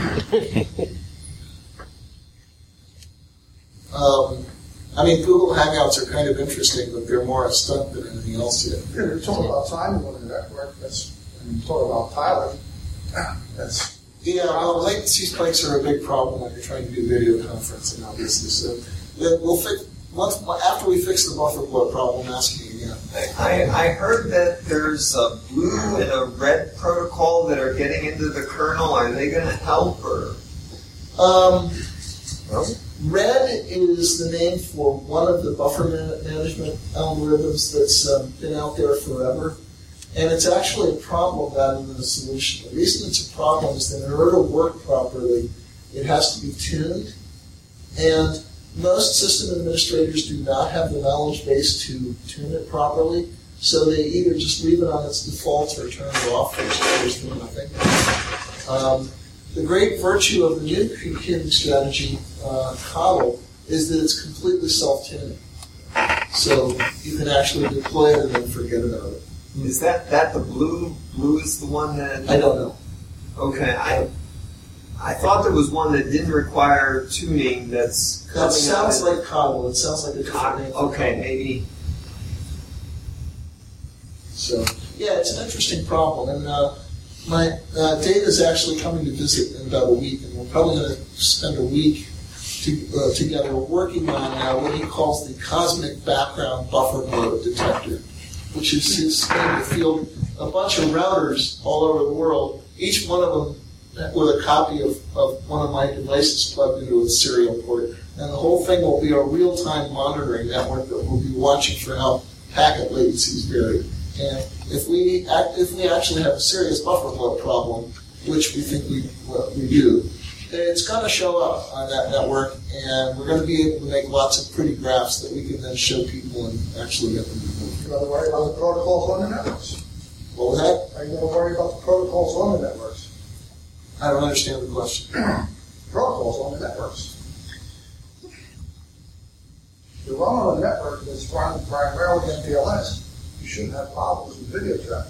um, I mean, Google Hangouts are kind of interesting, but they're more a stunt than anything else yet. Yeah, you're talking about time going to that work. That's, and you're talking about Tyler. That's yeah. Well, latency spikes are a big problem when you're trying to do video conferencing, obviously. So then we'll fix once after we fix the buffer bloat problem. Ask me again. I, I heard that there's a blue and a red protocol that are getting into the kernel. Are they going to help or? Um, red is the name for one of the buffer man- management algorithms that's um, been out there forever, and it's actually a problem rather than a solution. The reason it's a problem is that in order to work properly, it has to be tuned, and most system administrators do not have the knowledge base to tune it properly, so they either just leave it on its default or turn it off, which there's doing nothing. Um, the great virtue of the new tuning strategy, uh, CODL, is that it's completely self-tuning. So you can actually deploy it and then forget about it. Is that, that the blue? Blue is the one that... I don't know. Okay, I I thought there was one that didn't require tuning that's coming That sounds out. like CODL. It sounds like a different name. for Okay, CODL. maybe. So, yeah, it's an interesting problem. And uh, my uh, Dave is actually coming to visit in about a week, and we're probably going to spend a week to, uh, together working on uh, what he calls the cosmic background buffer bloat detector, which is his going to field a bunch of routers all over the world, each one of them with a copy of, of one of my devices plugged into a serial port. And the whole thing will be a real-time monitoring network that will be watching for how packet latencies vary. And if we act, if we actually have a serious buffer load problem, which we think we well, we do, it's going to show up on that network, and we're going to be able to make lots of pretty graphs that we can then show people and actually get them to move. You're going to worry about the protocols on the networks. What was that? Are you going to worry about the protocols on the networks? I don't understand the question. Protocols on the networks. You're running on a network that's run primarily M P L S. You shouldn't have problems with video traffic.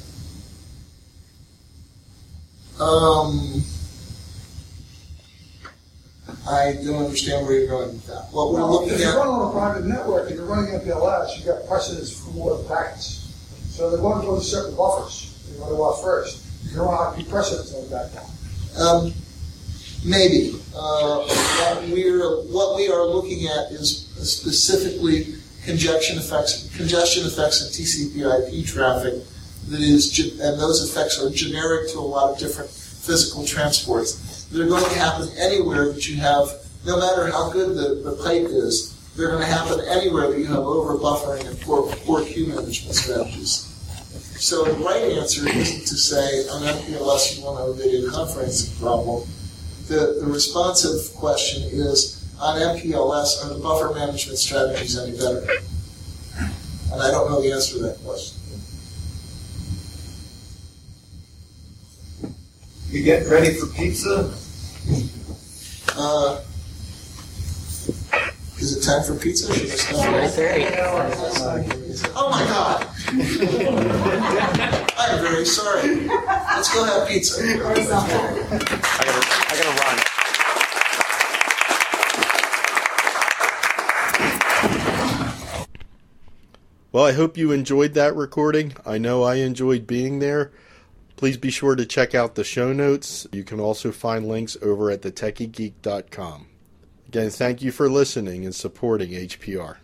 Um, I don't understand where you're going with that. What we're well, looking if at. you're running on a private network and you're running M P L S, you've got precedence for more packets. So they're going to go to certain buffers. You're going to go out first. You don't have to be precedence on that one. Um, maybe. Uh, what, we're, what we are looking at is specifically congestion effects, congestion effects in T C P I P traffic that is, and those effects are generic to a lot of different physical transports. They're going to happen anywhere that you have, no matter how good the, the pipe is, they're going to happen anywhere that you have over buffering and poor, poor queue management strategies. So the right answer isn't to say on M P L S you want to have a video conferencing problem. The, the responsive question is, on M P L S, are the buffer management strategies any better? And I don't know the answer to that question. You getting ready for pizza? Uh, is it time for pizza? Should I stop? nine thirty. Oh my God! I'm very sorry. Let's go have pizza. I gotta, I gotta run. Well, I hope you enjoyed that recording. I know I enjoyed being there. Please be sure to check out the show notes. You can also find links over at the techie geek dot com. Again, thank you for listening and supporting H P R.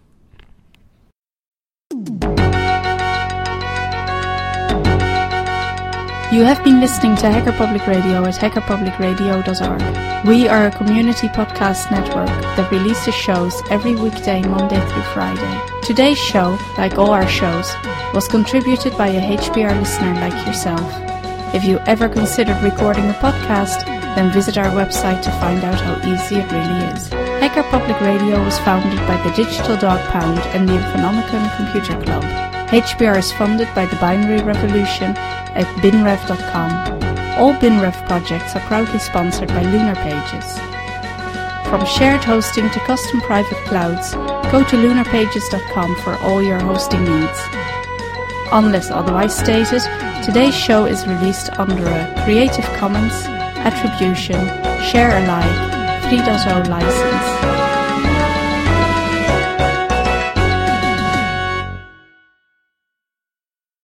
You have been listening to Hacker Public Radio at hacker public radio dot org. We are a community podcast network that releases shows every weekday, Monday through Friday. Today's show, like all our shows, was contributed by a H P R listener like yourself. If you ever considered recording a podcast, then visit our website to find out how easy it really is. Hacker Public Radio was founded by the Digital Dog Pound and the Infonomicon Computer Club. H P R is funded by the Binary Revolution at bin rev dot com. All BinRev projects are proudly sponsored by Lunar Pages. From shared hosting to custom private clouds, go to lunar pages dot com for all your hosting needs. Unless otherwise stated, today's show is released under a Creative Commons Attribution Share Alike three point oh license.